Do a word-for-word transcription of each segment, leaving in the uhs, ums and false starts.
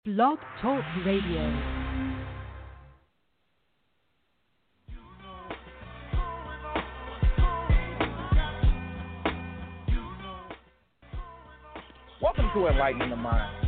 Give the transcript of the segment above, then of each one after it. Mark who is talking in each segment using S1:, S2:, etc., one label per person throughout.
S1: Blog Talk Radio.
S2: Welcome to Enlightening the Mind,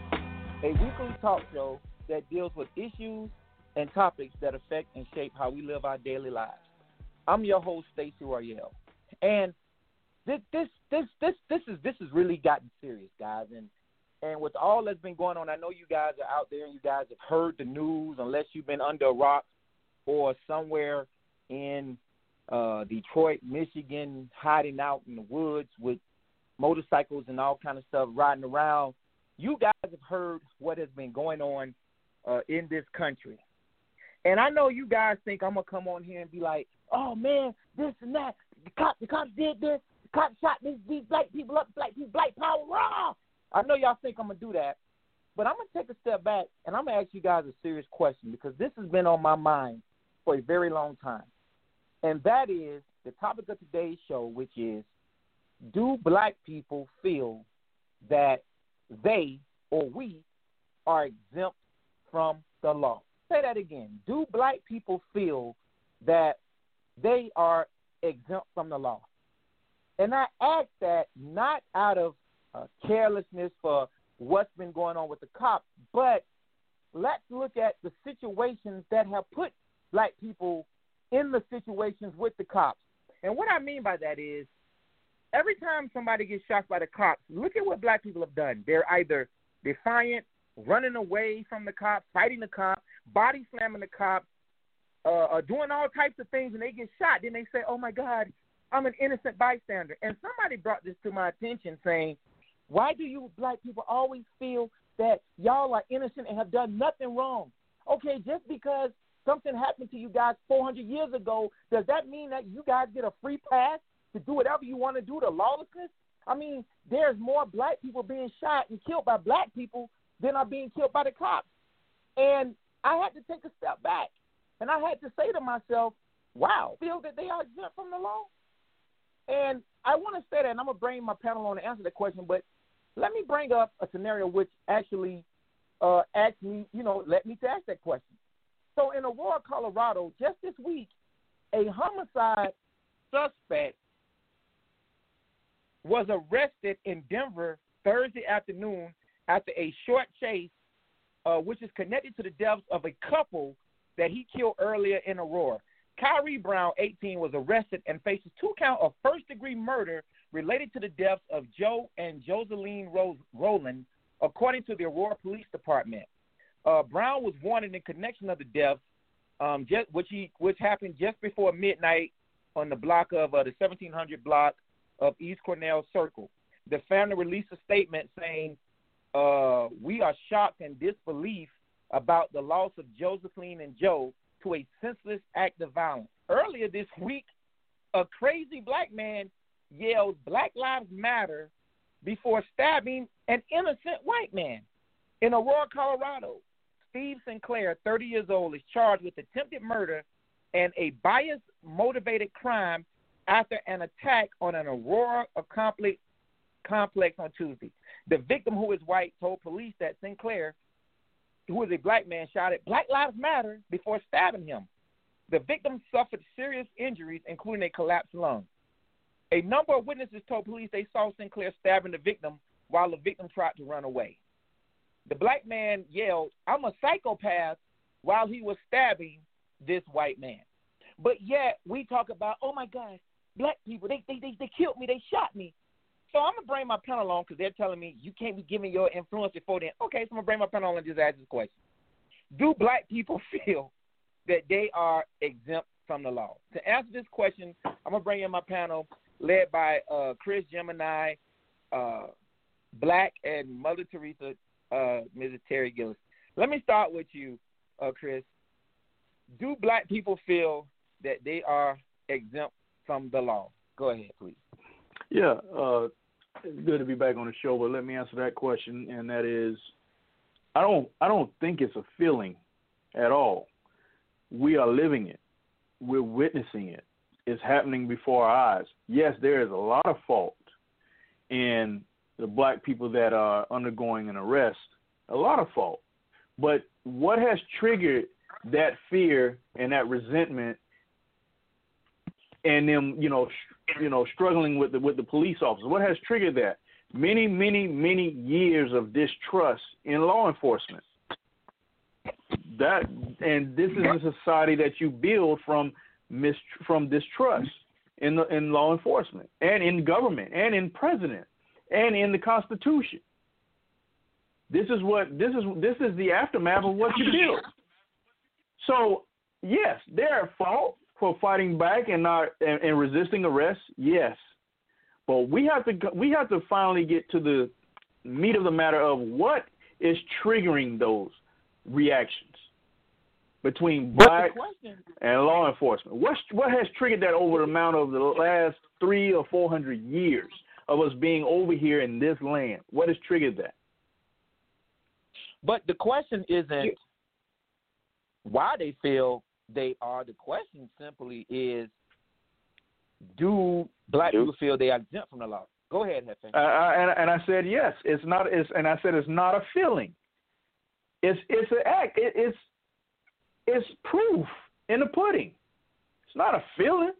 S2: a weekly talk show that deals with issues and topics that affect and shape how we live our daily lives. I'm your host, Stacey Royale, and this this this this this is this has really gotten serious, guys. And and with all that's been going on, I know you guys are out there and you guys have heard the news, unless you've been under a rock or somewhere in uh, Detroit, Michigan, hiding out in the woods with motorcycles and all kind of stuff riding around. You guys have heard what has been going on uh, in this country. And I know you guys think I'm going to come on here and be like, oh, man, this and that. The cops, the cops did this. The cops shot these, these black people up, black people, black power, raw. I know y'all think I'm going to do that. But I'm going to take a step back, and I'm going to ask you guys a serious question, because this has been on my mind for a very long time. And that is the topic of today's show, which is, do black people feel that they or we are exempt from the law? Say that again. Do black people feel that they are exempt from the law? And I ask that not out of uh, carelessness for what's been going on with the cops, but let's look at the situations that have put black people in the situations with the cops. And what I mean by that is, every time somebody gets shot by the cops, look at what black people have done. They're either defiant, running away from the cops, fighting the cops, body slamming the cops, uh, uh, doing all types of things, and they get shot. Then they say, oh, my God, I'm an innocent bystander. And somebody brought this to my attention saying, why do you black people always feel that y'all are innocent and have done nothing wrong? Okay, just because something happened to you guys four hundred years ago, does that mean that you guys get a free pass to do whatever you want to do to lawlessness? I mean, there's more black people being shot and killed by black people than are being killed by the cops. And I had to take a step back, and I had to say to myself, wow, feel that they are exempt from the law? And I want to say that, and I'm going to bring my panel on to answer the question, but let me bring up a scenario which actually uh, asked me, you know, led me to ask that question. So in Aurora, Colorado, just this week, a homicide suspect was arrested in Denver Thursday afternoon after a short chase, uh, which is connected to the deaths of a couple that he killed earlier in Aurora. Kyrie Brown, eighteen, was arrested and faces two counts of first-degree murder related to the deaths of Joe and Joseline Rose, Rowland, according to the Aurora Police Department. Uh, Brown was wanted in connection of the deaths, um, just, which, he, which happened just before midnight on the block of uh, the seventeen hundred block of East Cornell Circle. The family released a statement saying, uh, we are shocked and disbelief about the loss of Josephine and Joe to a senseless act of violence. Earlier this week, a crazy black man yelled Black Lives Matter before stabbing an innocent white man. In Aurora, Colorado, Steve Sinclair, thirty years old, is charged with attempted murder and a bias-motivated crime after an attack on an Aurora complex on Tuesday. The victim, who is white, told police that Sinclair, who is a black man, shouted Black Lives Matter before stabbing him. The victim suffered serious injuries, including a collapsed lung. A number of witnesses told police they saw Sinclair stabbing the victim while the victim tried to run away. The black man yelled, I'm a psychopath, while he was stabbing this white man. But yet we talk about, oh, my God, black people, they, they, they, they killed me, they shot me. So I'm going to bring my panel on because they're telling me you can't be giving your influence before then. Okay, so I'm going to bring my panel on and just ask this question. Do black people feel that they are exempt from the law? To answer this question, I'm going to bring in my panel led by uh, Chris Gemini, uh, Black, and Mother Teresa, uh, Missus Terry Gillis. Let me start with you, uh, Chris. Do black people feel that they are exempt from the law? Go ahead, please.
S3: Yeah, uh, it's good to be back on the show, but let me answer that question, and that is, I don't, I don't think it's a feeling at all. We are living it. We're witnessing it. It's happening before our eyes. Yes, there is a lot of fault in the black people that are undergoing an arrest, a lot of fault. But what has triggered that fear and that resentment, and them, you know, sh- you know, struggling with the with the police officers? What has triggered that? Many, many, many years of distrust in law enforcement. That and this is a society that you build from mis- from distrust in the in law enforcement and in government and in president and in the Constitution. This is what this is this is the aftermath of what you build. So yes, they're at fault for fighting back and not and, and resisting arrest. Yes, but we have to we have to finally get to the meat of the matter of what is triggering those reactions between black and law enforcement. What what has triggered that over the amount of the last three or four hundred years of us being over here in this land? What has triggered that?
S2: But the question isn't why they feel they are. The question simply is, do black people feel they are exempt from the law? Go ahead, Hefe.
S3: Uh, and, and I said yes. It's not. It's, and I said it's not a feeling. It's it's an act. It, it's it's proof in the pudding. It's not a feeling.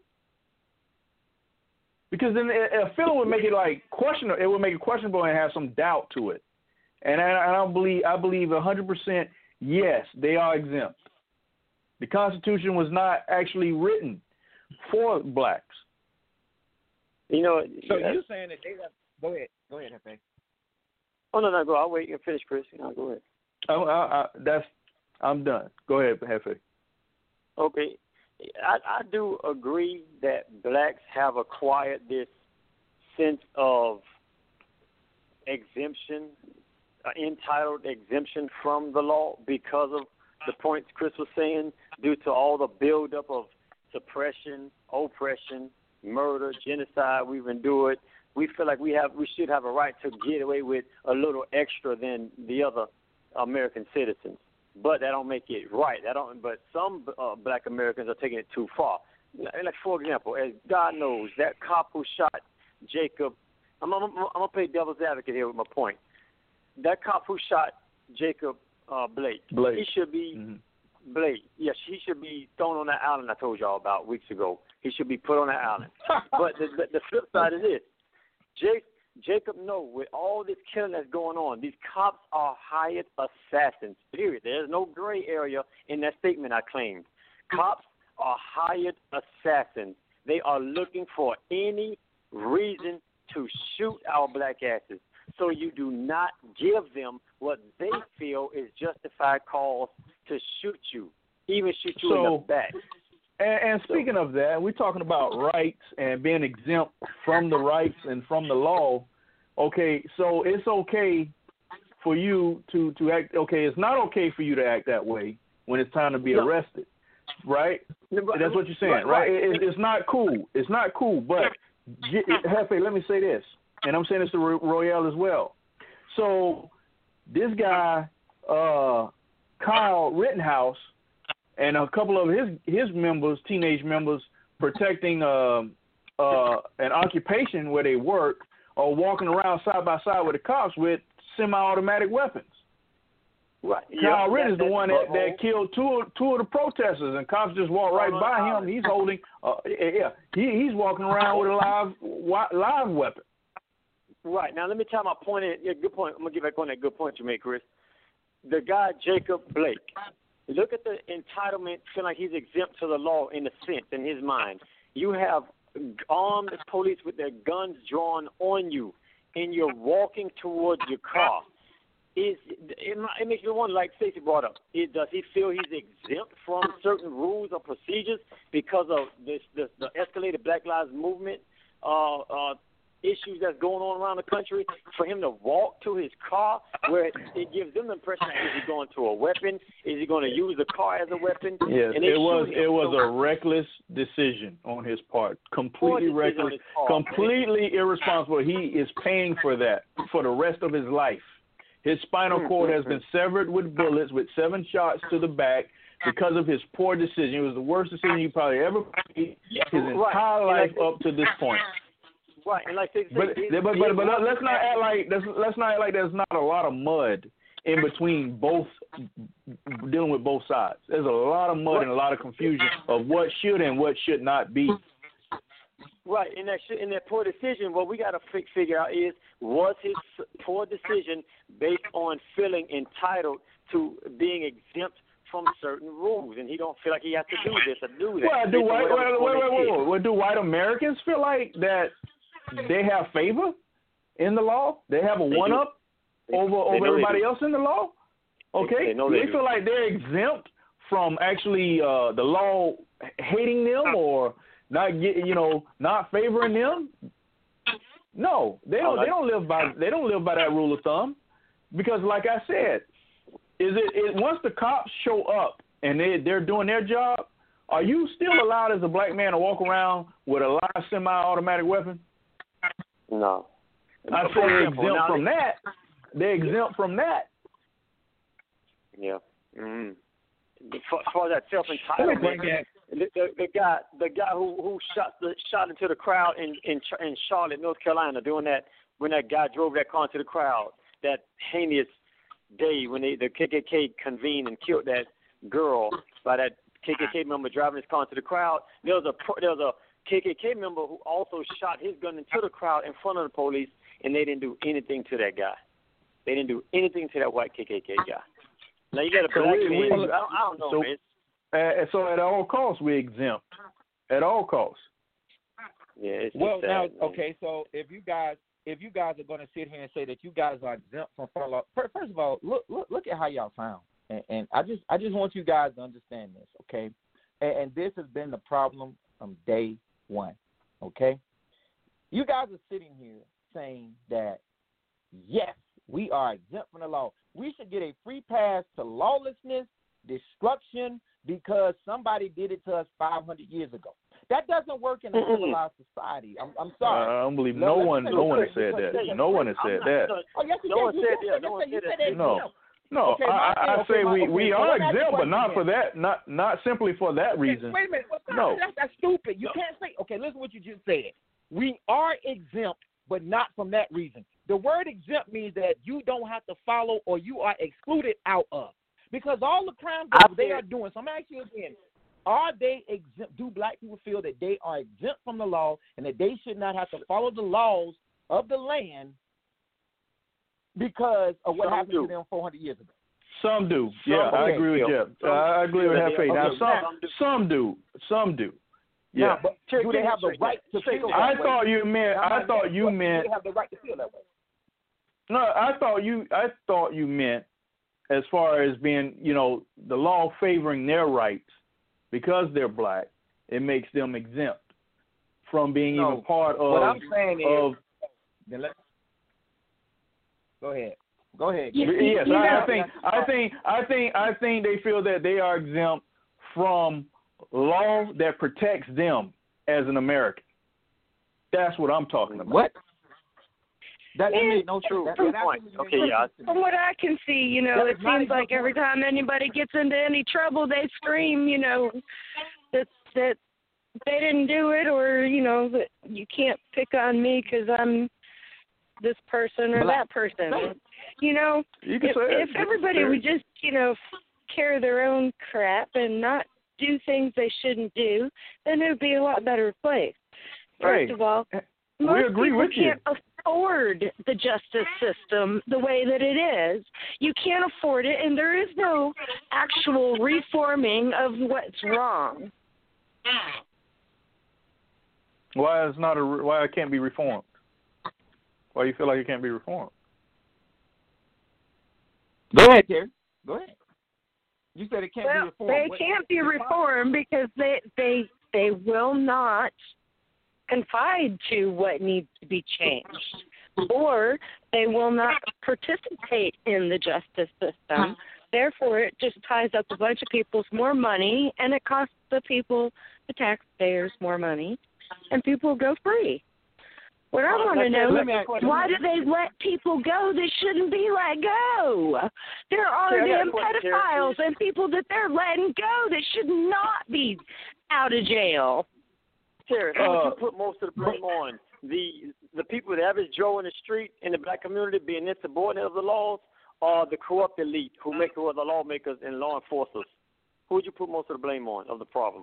S3: Because then a feeling would make it like questionable. It would make it questionable and have some doubt to it. And I, I don't believe. I believe a hundred percent. Yes, they are exempt. The Constitution was not actually written for blacks.
S4: You know.
S2: So yeah. You're saying that they have. Go ahead. Go ahead, Hefe.
S4: Oh no, no, go. I'll wait and finish, Chris. No, go ahead.
S3: Oh, I, I, that's. I'm done. Go ahead, Hefe.
S4: Okay. I, I do agree that blacks have acquired this sense of exemption, uh, entitled exemption from the law because of the points Chris was saying, due to all the buildup of suppression, oppression, murder, genocide we've endured. We feel like we have, we should have a right to get away with a little extra than the other American citizens. But that don't make it right. That don't. But some uh, black Americans are taking it too far. Like, for example, as God knows, that cop who shot Jacob, I'm, I'm, I'm going to play devil's advocate here with my point. That cop who shot Jacob uh, Blake,
S3: Blake,
S4: he should be, mm-hmm. Blake, yes, he should be thrown on that island I told y'all about weeks ago. He should be put on that island. But the, the, the flip side is this. Jake, Jacob, no, with all this killing that's going on, these cops are hired assassins, period. There's no gray area in that statement I claimed. Cops are hired assassins. They are looking for any reason to shoot our black asses. So you do not give them what they feel is justified cause to shoot you, even shoot you
S3: so,
S4: in the back.
S3: And, and speaking so, of that, we're talking about rights and being exempt from the rights and from the law. Okay, so it's okay for you to, to act. Okay, it's not okay for you to act that way when it's time to be no. arrested, right? That's what you're saying, right? right? It, it's not cool. It's not cool. But Hefe, let me say this, and I'm saying this to Royale as well. So this guy, uh, Kyle Rittenhouse, and a couple of his his members, teenage members, protecting uh, uh, an occupation where they work, are walking around side by side with the cops with semi-automatic weapons.
S4: Right.
S3: Kyle
S4: yep,
S3: Rittenhouse is the one that,
S4: that
S3: that killed two two of the protesters, and cops just walk right oh, by him. He's holding, uh, yeah, he, he's walking around with a live live weapon.
S4: Right. Now let me tell my point. In, yeah, good point. I'm gonna get back on that good point you made, Chris. The guy Jacob Blake. Look at the entitlement, feeling like he's exempt to the law in a sense, in his mind. You have armed police with their guns drawn on you, and you're walking towards your car. Is it, it makes me wonder, like Stacey brought up, it, does he feel he's exempt from certain rules or procedures because of this, this the escalated Black Lives Movement uh, uh, issues that's going on around the country, for him to walk to his car where it, it gives them the impression that is he going to a weapon? Is he going to use the car as a weapon?
S3: Yes,
S4: and
S3: it was it was a reckless decision on his part. Completely reckless, completely man. irresponsible. He is paying for that for the rest of his life. His spinal cord has been severed with bullets with seven shots to the back because of his poor decision. It was the worst decision he probably ever made his entire life up to this point.
S4: Right, and like they say,
S3: but,
S4: they,
S3: but, but, but, but let's not act like let's, let's not act like there's not a lot of mud in between both, dealing with both sides. There's a lot of mud and a lot of confusion of what should and what should not be.
S4: Right, in that in that poor decision, what we got to figure out is, was his poor decision based on feeling entitled to being exempt from certain rules, and he don't feel like he has to do this or do that.
S3: Well, do white, well, wait, wait, wait, wait, wait. Do white Americans feel like that they have favor in the law? They have a one-up over, over everybody else in the law? Okay,
S4: they, they,
S3: they feel like they're exempt from actually uh, the law hating them or not get, you know, not favoring them. No, they don't. They don't live by. They don't live by that rule of thumb, because, like I said, is it, it once the cops show up and they they're doing their job, are you still allowed as a black man to walk around with a live semi-automatic weapon?
S4: No.
S3: I say they're exempt from that. They're exempt from that.
S4: Yeah. Mm-hmm. As far as that self-entitlement, the, the, the guy, the guy who, who shot the shot into the crowd in, in in Charlotte, North Carolina, doing that when that guy drove that car into the crowd, that heinous day when they, the K K K convened and killed that girl by that K K K member driving his car into the crowd. There was a there was a K K K member who also shot his gun into the crowd in front of the police, and they didn't do anything to that guy. They didn't do anything to that white K K K guy. Now you got a black man. I don't, I don't know,
S3: so,
S4: man.
S3: Uh, so at all costs, we exempt. At all costs.
S4: Yeah. It's
S2: well,
S4: sad,
S2: now,
S4: man.
S2: okay. So if you guys, if you guys are going to sit here and say that you guys are exempt from federal law, first of all, look, look, look at how y'all sound, and, and I just, I just want you guys to understand this, okay? And, and this has been the problem from day one, okay? You guys are sitting here saying that yes, we are exempt from the law. We should get a free pass to lawlessness, destruction, because somebody did it to us five hundred years ago. That doesn't work in a civilized society. I'm, I'm sorry.
S3: Uh, I don't believe no one. No one has said that. No one has said that.
S2: Oh, yes,
S4: no one said that. No one said that.
S3: No, no.
S2: Okay,
S3: I, I
S2: okay,
S3: say
S2: my,
S3: we,
S2: okay,
S3: we
S2: so
S3: are
S2: that's
S3: exempt, but not
S2: again.
S3: for that. Not not simply for that
S2: Okay,
S3: reason.
S2: wait a minute. Well,
S3: no,
S2: that's, that's stupid. You
S3: no.
S2: can't say. Okay, listen to what you just said. We are exempt, but not from that reason. The word exempt means that you don't have to follow or you are excluded out of. Because all the crimes that they are doing, so I'm asking you again, are they exempt? Do black people feel that they are exempt from the law and that they should not have to follow the laws of the land because of what
S4: Some
S2: happened
S4: do.
S2: to them four hundred years ago?
S3: Some do.
S4: Some
S3: Yeah,
S4: do.
S3: I agree with Jeff.
S4: Some,
S3: I agree with
S4: yeah,
S3: that faith. Now,
S2: okay,
S3: some
S4: some do.
S3: some do. Some do. Yeah.
S2: Now, but do they have the right to feel that
S3: I
S2: way?
S3: thought you meant. I thought you meant.
S2: Do they have the right to feel that way?
S3: No, I thought you. I thought you meant as far as being, you know, the law favoring their rights because they're black. It makes them exempt from being
S2: No,
S3: even part of.
S2: What I'm saying
S3: of,
S2: is, then let, go ahead. Go ahead.
S3: yes,
S2: You
S3: I,
S2: know-
S3: I think. I think. I think. I think they feel that they are exempt from law that protects them as an American. That's what I'm talking about.
S2: What? That
S5: Yeah,
S2: made no
S4: true.
S2: sense.
S4: True
S2: That
S4: point.
S2: absolutely
S4: Okay,
S2: made no
S4: yeah.
S2: sense to me.
S5: From what I can see, you know,
S2: That
S5: it
S2: is not
S5: seems
S2: a
S5: like
S2: good
S5: every
S2: point.
S5: time anybody gets into any trouble, they scream, you know, that that they didn't do it, or you know, that you can't pick on me because I'm this person or
S2: Black.
S5: that person. You know,
S3: You can
S5: if,
S3: say it.
S5: if everybody would just, you know, carry their own crap and not do things they shouldn't do, then it would be a lot better place. First
S3: Hey,
S5: of all,
S3: we
S5: most
S3: agree
S5: people
S3: with you.
S5: can't afford the justice system the way that it is. You can't afford it, and there is no actual reforming of what's wrong.
S3: Why it's not a? Why it can't be reformed? Why you feel like it can't be reformed?
S2: Go ahead, Terry. Go ahead. You said it can't
S5: Well,
S2: be reformed.
S5: they
S2: What-
S5: can't be reformed because they they they will not confide to what needs to be changed, or they will not participate in the justice system. Therefore, it just ties up a bunch of people's more money, and it costs the people, the taxpayers, more money, and people go free. What I want to know
S2: let me
S5: is
S2: ask-
S5: why do they let people go that shouldn't be let go? There are
S4: Terry, I got a
S5: damn
S4: question, Terry,
S5: pedophiles
S4: please.
S5: and people that they're letting go that should not be out of jail.
S4: Terry, who would
S3: Uh,
S4: you put most of the blame on? The the people, the average Joe in the street in the black community being insubordinate of the laws, or the corrupt elite who make who are the lawmakers and law enforcers? Who would you put most of the blame on of the problem?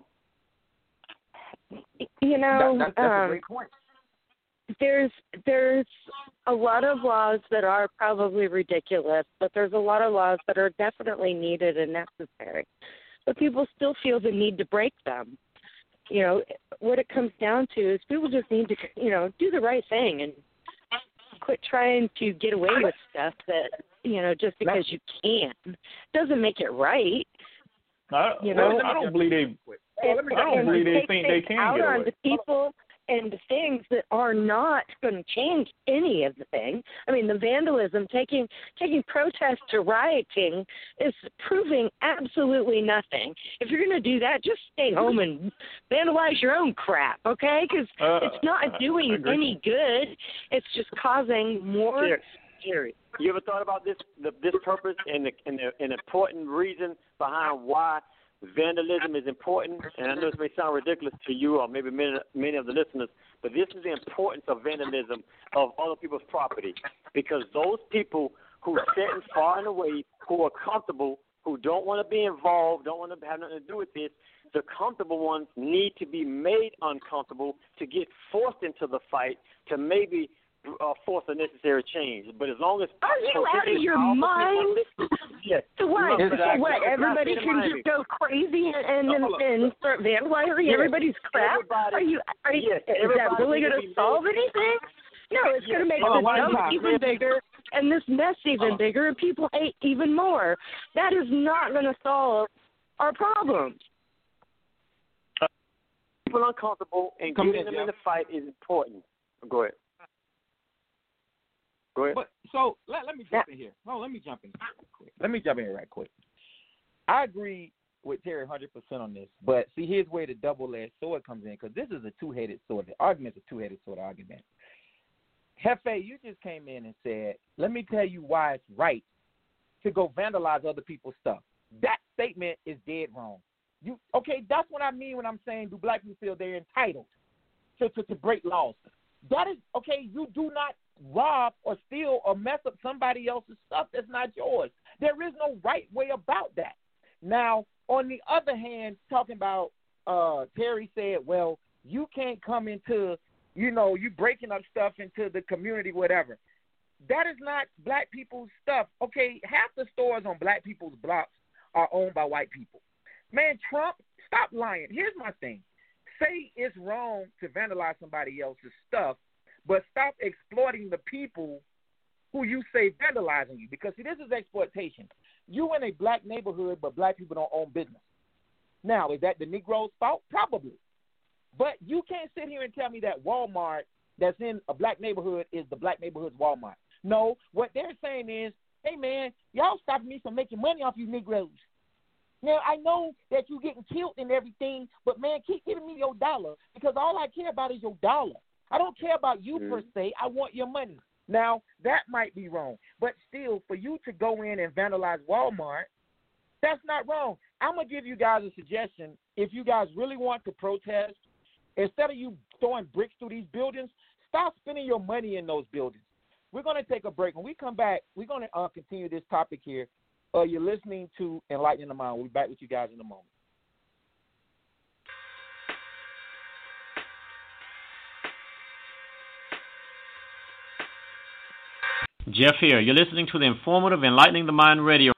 S5: You know,
S2: that, that, that's
S5: um,
S2: a great point.
S5: there's there's a lot of laws that are probably ridiculous, but there's a lot of laws that are definitely needed and necessary. But people still feel the need to break them. You know, what it comes down to is people just need to, you know, do the right thing and quit trying to get away with stuff that, you know, just because you can doesn't make it right.
S3: I,
S5: You
S3: well,
S5: know?
S3: I don't believe they.
S5: And,
S3: I don't
S5: and
S3: believe they
S5: take
S3: think they
S5: things
S3: can
S5: out
S3: get
S5: on
S3: away.
S5: the people and the things that are not going to change any of the things. I mean, the vandalism, taking taking protest to rioting is proving absolutely nothing. If you're going to do that, just stay home and vandalize your own crap, okay? Because
S3: Uh,
S5: it's not doing any good. It's just causing more.
S4: Here, here. You ever thought about this the, this purpose and the, and the, an important reason behind why vandalism is important? And I know this may sound ridiculous to you or maybe many, many of the listeners, but this is the importance of vandalism of other people's property, because those people who are sitting far and away, who are comfortable, who don't want to be involved, don't want to have nothing to do with this, the comfortable ones need to be made uncomfortable to get forced into the fight to maybe uh, force a necessary change. But as long as
S5: Are you out of your mind?
S4: Yes.
S5: So what?
S4: Exactly.
S5: So what?
S4: It's
S5: Everybody
S4: not
S5: can
S4: Miami.
S5: just go crazy and and, and,
S4: No, look.
S5: and start vandalizing
S4: Yes.
S5: everybody's crap?
S4: Everybody-
S5: Are you? Are you?
S4: yes,
S5: is
S4: everybody
S5: that really
S4: needs
S5: going
S4: to
S5: to
S4: be
S5: solve
S4: made-
S5: anything? No, it's going to make
S4: Hold
S5: the
S4: on, one
S5: dump
S4: time.
S5: even bigger and this mess even
S4: Uh-huh.
S5: bigger, and people hate even more. That is not going to solve our problems.
S4: People uncomfortable and
S2: Come
S4: getting
S2: in,
S4: them in
S2: Jeff.
S4: the fight is important. Go ahead. Go ahead.
S2: But so let, let me jump in here. No, let me jump in. Here real quick. Let me jump in here right quick. I agree with Terry one hundred percent on this, but see, here's where the double-edged sword comes in, because this is a two-headed sword. The argument's a two-headed sword argument. Hefe, you just came in and said, let me tell you why it's right to go vandalize other people's stuff. That statement is dead wrong. You okay? That's what I mean when I'm saying, do black people feel they're entitled to, to, to break laws? That is okay. You do not rob or steal or mess up somebody else's stuff that's not yours. There is no right way about that. Now, on the other hand, talking about uh, Terry said, well, you can't come into, you know, you breaking up stuff into the community, whatever. That is not black people's stuff. Okay, half the stores on black people's blocks are owned by white people. Man, Trump, stop lying. Here's my thing. Say it's wrong to vandalize somebody else's stuff, but stop exploiting the people who you say vandalizing you. Because, see, this is exploitation. You in a black neighborhood, but black people don't own business. Now, is that the Negro's fault? Probably. But you can't sit here and tell me that Walmart that's in a black neighborhood is the black neighborhood's Walmart. No, what they're saying is, hey, man, y'all stopping me from making money off you Negroes. Now, I know that you're getting killed and everything, but, man, keep giving me your dollar, because all I care about is your dollar. I don't care about you mm-hmm. per se. I want your money. Now, that might be wrong, but still, for you to go in and vandalize Walmart, that's not wrong. I'm going to give you guys a suggestion. If you guys really want to protest, instead of you throwing bricks through these buildings, stop spending your money in those buildings. We're going to take a break. When we come back, we're going to uh, continue this topic here. Uh, you're listening to Enlightening the Mind. We'll be back with you guys in a moment.
S6: Jeff here. You're listening to the informative Enlightening the Mind radio.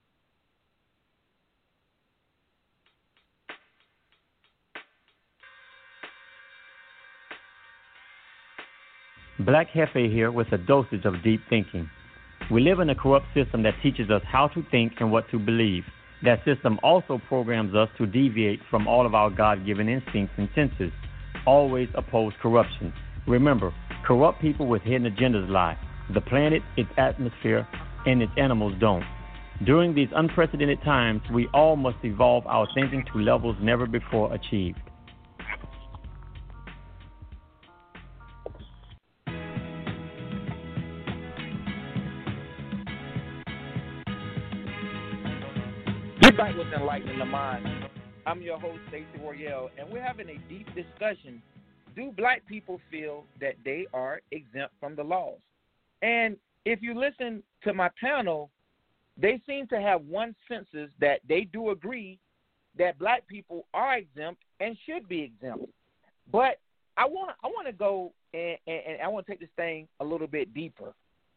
S6: Black Hefe here with a dosage of deep thinking. We live in a corrupt system that teaches us how to think and what to believe. That system also programs us to deviate from all of our God-given instincts and senses. Always oppose corruption. Remember, corrupt people with hidden agendas lie. The planet, its atmosphere, and its animals don't. During these unprecedented times, we all must evolve our thinking to levels never before achieved.
S2: We're back with Enlightening the Mind. I'm your host, Stacey Royale, and we're having a deep discussion. Do black people feel that they are exempt from the laws? And if you listen to my panel, they seem to have one consensus that they do agree that black people are exempt and should be exempt. But I want to I want to go and, and, and I want to take this thing a little bit deeper.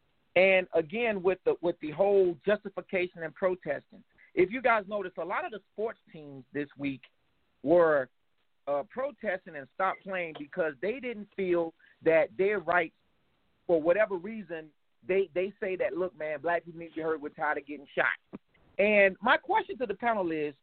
S2: And again, with the with the whole justification and protesting, if you guys notice, a lot of the sports teams this week were uh, protesting and stopped playing because they didn't feel that their rights, for whatever reason, they, they say that, look, man, black people need to be heard. We're tired of getting shot. And my question to the panel is,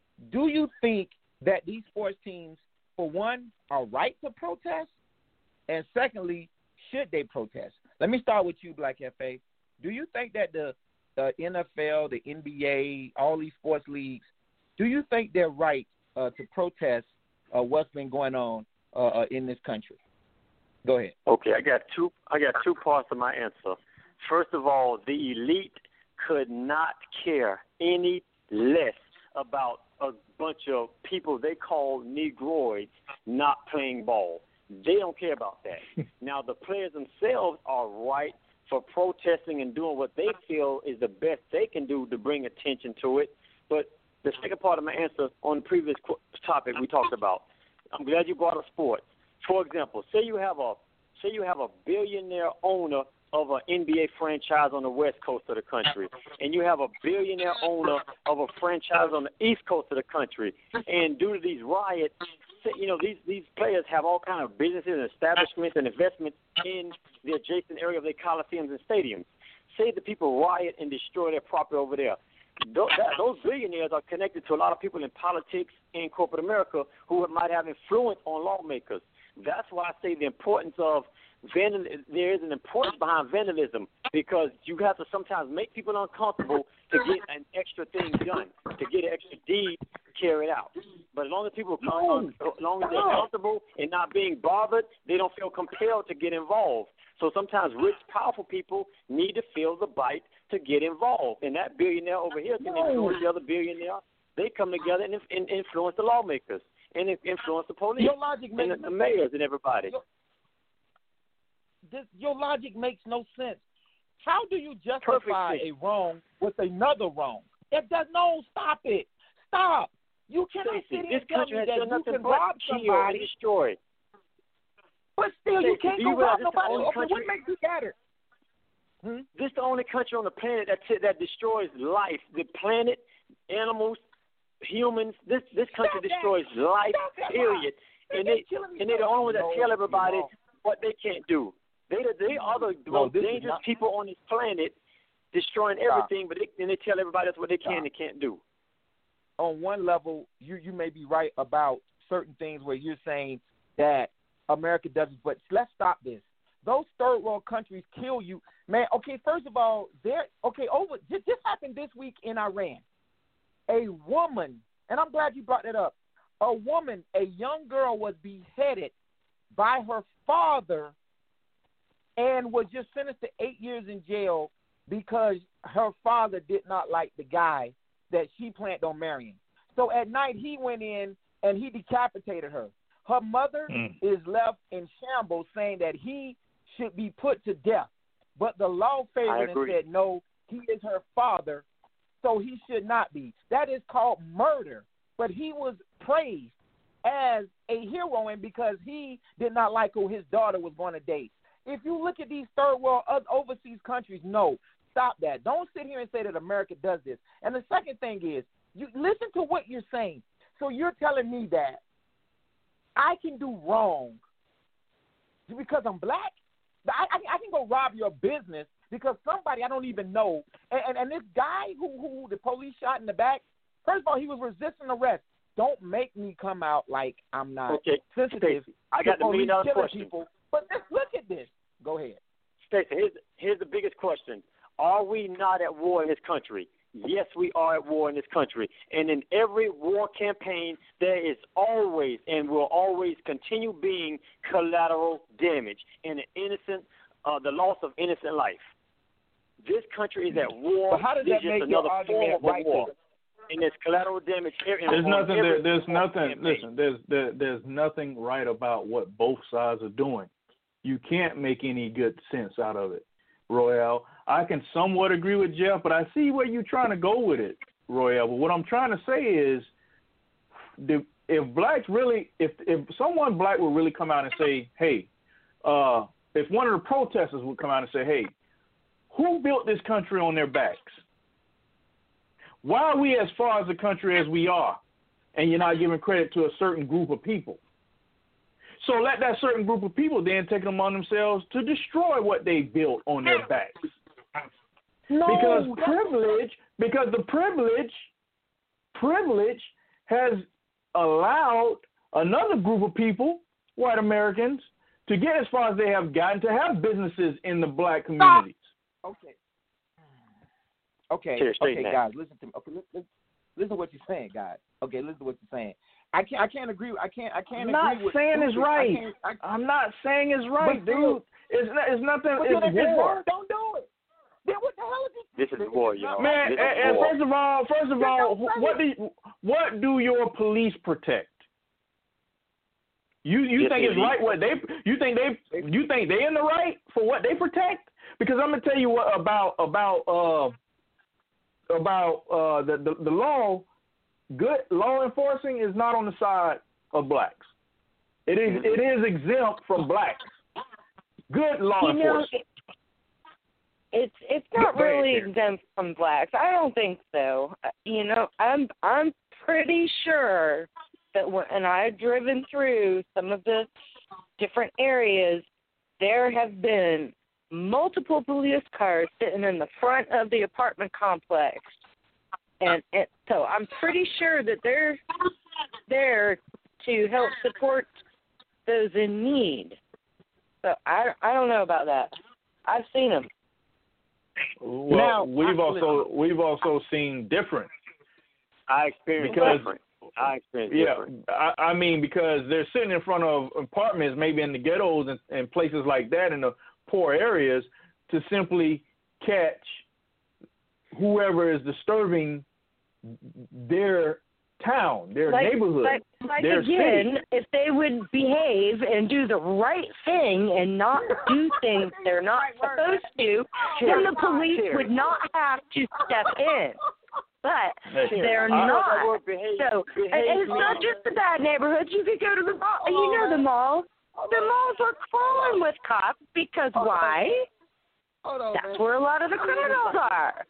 S2: do you think that these sports teams, for one, are right to protest? And secondly, should they protest? Let me start with you, Black F A. Do you think that the uh, N F L, the N B A, all these sports leagues, do you think they're right uh, to protest uh, what's been going on uh, uh, in this country? Go ahead.
S4: Okay, I got two. I got two parts of my answer. First of all, the elite could not care any less about a bunch of people they call Negroids not playing ball. They don't care about that. Now, the players themselves are right for protesting and doing what they feel is the best they can do to bring attention to it. But the second part of my answer on the previous topic we talked about, I'm glad you brought up sports. For example, say you have a say you have a billionaire owner of an N B A franchise on the west coast of the country, and you have a billionaire owner of a franchise on the east coast of the country, and due to these riots, you know, these, these players have all kind of businesses and establishments and investments in the adjacent area of their coliseums and stadiums. Say the people riot and destroy their property over there. Those, that, those billionaires are connected to a lot of people in politics in corporate America who might have influence on lawmakers. That's why I say the importance of vandal. There is an importance behind vandalism because you have to sometimes make people uncomfortable to get an extra thing done, to get an extra deed carried out. But as long as people come, as long as they're comfortable and not being bothered, they don't feel compelled to get involved. So sometimes rich, powerful people need to feel the bite to get involved. And that billionaire over here can influence the other billionaire. They come together and, and influence the lawmakers and influence the police
S2: your logic
S4: and
S2: makes,
S4: the mayors and everybody.
S2: Your, this, your logic makes no sense. How do you justify a wrong with another wrong? It does no. Stop it. Stop. You cannot sit here and tell me that you can rob somebody,
S4: destroy.
S2: But still,
S4: Stacey,
S2: you can't go
S4: you
S2: rob
S4: realize
S2: nobody. Okay,
S4: country,
S2: what makes you better? Hmm?
S4: This is the only country on the planet that t- that destroys life. The planet, animals, humans. This this country
S2: Stop
S4: destroys
S2: that.
S4: life.
S2: Stop
S4: Period.
S2: that.
S4: And they and they're the only ones that
S2: no,
S4: tell everybody
S2: no.
S4: what they can't do. They they are the
S2: no,
S4: most dangerous
S2: not...
S4: people on this planet, destroying
S2: Stop.
S4: everything. But they, and they tell everybody that's what they can
S2: Stop.
S4: and can't do.
S2: On one level, you you may be right about certain things where you're saying that America doesn't, but let's stop this. Those third world countries kill you, man. Okay, first of all, there. Okay, over. This, this happened this week in Iran. A woman, and I'm glad you brought that up. A woman, a young girl, was beheaded by her father, and was just sentenced to eight years in jail because her father did not like the guy that she planned on marrying. So at night he went in and he decapitated her. Her mother mm. is left in shambles saying that he should be put to death. But the law favored and said, no, he is her father, so he should not be. That is called murder. But he was praised as a hero and because he did not like who his daughter was going to date. If you look at these third world overseas countries, no, stop that. Don't sit here and say that America does this. And the second thing is, you listen to what you're saying. So you're telling me that I can do wrong because I'm black? I, I, I can go rob your business because somebody I don't even know. And, and, and this guy who, who the police shot in the back, first of all, he was resisting arrest. Don't make me come out like I'm not
S4: okay.
S2: sensitive.
S4: Stacey, I got the million dollar question.
S2: People. But just look at this. Go ahead.
S4: Stacey, here's, here's the biggest question. Are we not at war in this country? Yes, we are at war in this country. And in every war campaign, there is always and will always continue being collateral damage and the innocent, uh, the loss of innocent life. This country is at war.
S2: But how does that
S4: There's
S2: make
S4: just
S2: your
S4: another
S2: argument
S4: form
S2: right
S4: of war.
S2: there?
S4: And there's collateral damage.
S3: There's nothing. There, there's nothing.
S4: Campaign.
S3: Listen. There's there, there's nothing right about what both sides are doing. You can't make any good sense out of it, Royale. I can somewhat agree with Jeff, but I see where you're trying to go with it, Royale. But what I'm trying to say is, the, if blacks really, if if someone black would really come out and say, hey, uh, if one of the protesters would come out and say, hey, who built this country on their backs? Why are we as far as a country as we are? And you're not giving credit to a certain group of people. So let that certain group of people then take it upon themselves to destroy what they built on their backs.
S5: No,
S3: because privilege, because the privilege, privilege has allowed another group of people, white Americans, to get as far as they have gotten, to have businesses in the black communities.
S2: Okay. Okay.
S4: Here,
S2: okay,
S4: now.
S2: guys, listen to me. Okay, listen, listen to what you're saying, guys. Okay, listen to what you're saying. I can't. I can't agree. I can't. I can't
S3: I'm not
S2: agree with.
S3: saying it's right.
S2: I I,
S3: I'm not saying it's right,
S2: But
S3: dude. It's not, it's nothing.
S2: but
S3: It's
S2: then if it's
S3: war.
S2: wrong, don't do it. Then what the hell is it?
S4: This is war, y'all.
S3: Man,
S4: This
S3: and,
S4: is
S3: and
S4: war.
S3: first of all, first of all, what do you, what do your police protect? You you
S4: Yes,
S3: think it's
S4: indeed.
S3: right what they you think they you think they in the right for what they protect? Because I'm gonna tell you what about about uh about uh the, the the law. Good law enforcing is not on the side of blacks. It is it is exempt from blacks. Good law
S5: you know,
S3: enforcement.
S5: it's it's not
S3: Go ahead,
S5: really
S3: Karen.
S5: exempt from blacks. I don't think so. Uh, You know, I'm I'm pretty sure that when and I've driven through some of the different areas, there have been multiple police cars sitting in the front of the apartment complex. And, and so I'm pretty sure that they're there to help support those in need. So I, I don't know about that. I've seen them.
S3: Well,
S2: Now,
S3: we've
S2: I-
S3: also we've also seen different.
S4: I experienced
S3: Because-
S4: different. I experienced
S3: Yeah,
S4: different.
S3: I, I mean because they're sitting in front of apartments, maybe in the ghettos and, and places like that in the poor areas, to simply catch whoever is disturbing their town, their
S5: like,
S3: neighborhood,
S5: Like, like
S3: their
S5: again,
S3: city.
S5: if they would behave and do the right thing and not do things they're not supposed to, then the police would not have to step in. But they're
S3: I-
S5: not. So, and, and it's not just the bad neighborhoods. You could go to the mall. You know the mall. The malls are crawling with cops because why?
S2: Hold on,
S5: That's
S2: man.
S5: where a lot of the criminals are.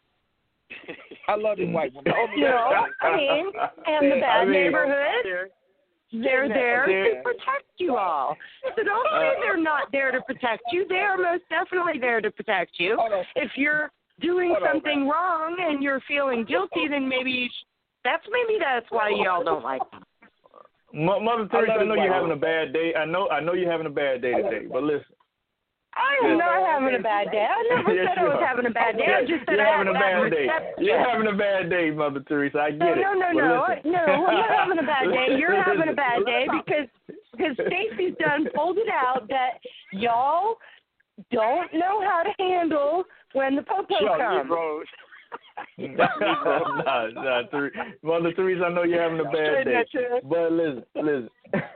S2: I love this white woman.
S5: You know, I mean, and the bad
S3: I mean-
S5: neighborhoods, they're there to protect you all. So don't say they're not there to protect you. They are most definitely there to protect you.
S2: Hold on.
S5: If you're doing
S2: Hold on,
S5: something wrong and you're feeling guilty, then maybe you sh- that's maybe that's why y'all don't like them.
S3: Mo- Mother Teresa, I,
S2: love
S3: know
S2: this
S3: you're
S2: white
S3: having a bad day. I know I know you're having a bad day today. But listen,
S5: I am not having a bad day. I never
S3: Yes,
S5: said I
S3: you
S5: was
S3: are.
S5: having a bad day. I just said
S3: you're
S5: I
S3: having a
S5: had
S3: bad day.
S5: reception.
S3: You're having a bad day, Mother Teresa. I get
S5: No,
S3: it.
S5: no, no,
S3: But
S5: no,
S3: listen.
S5: no. I'm not having a bad day. You're having a bad day because because Stacey's done pulled it out that y'all don't know how to handle when the popo comes.
S3: no, no, no, Ther- Mother Teresa, I know you're having a bad day. But listen, listen.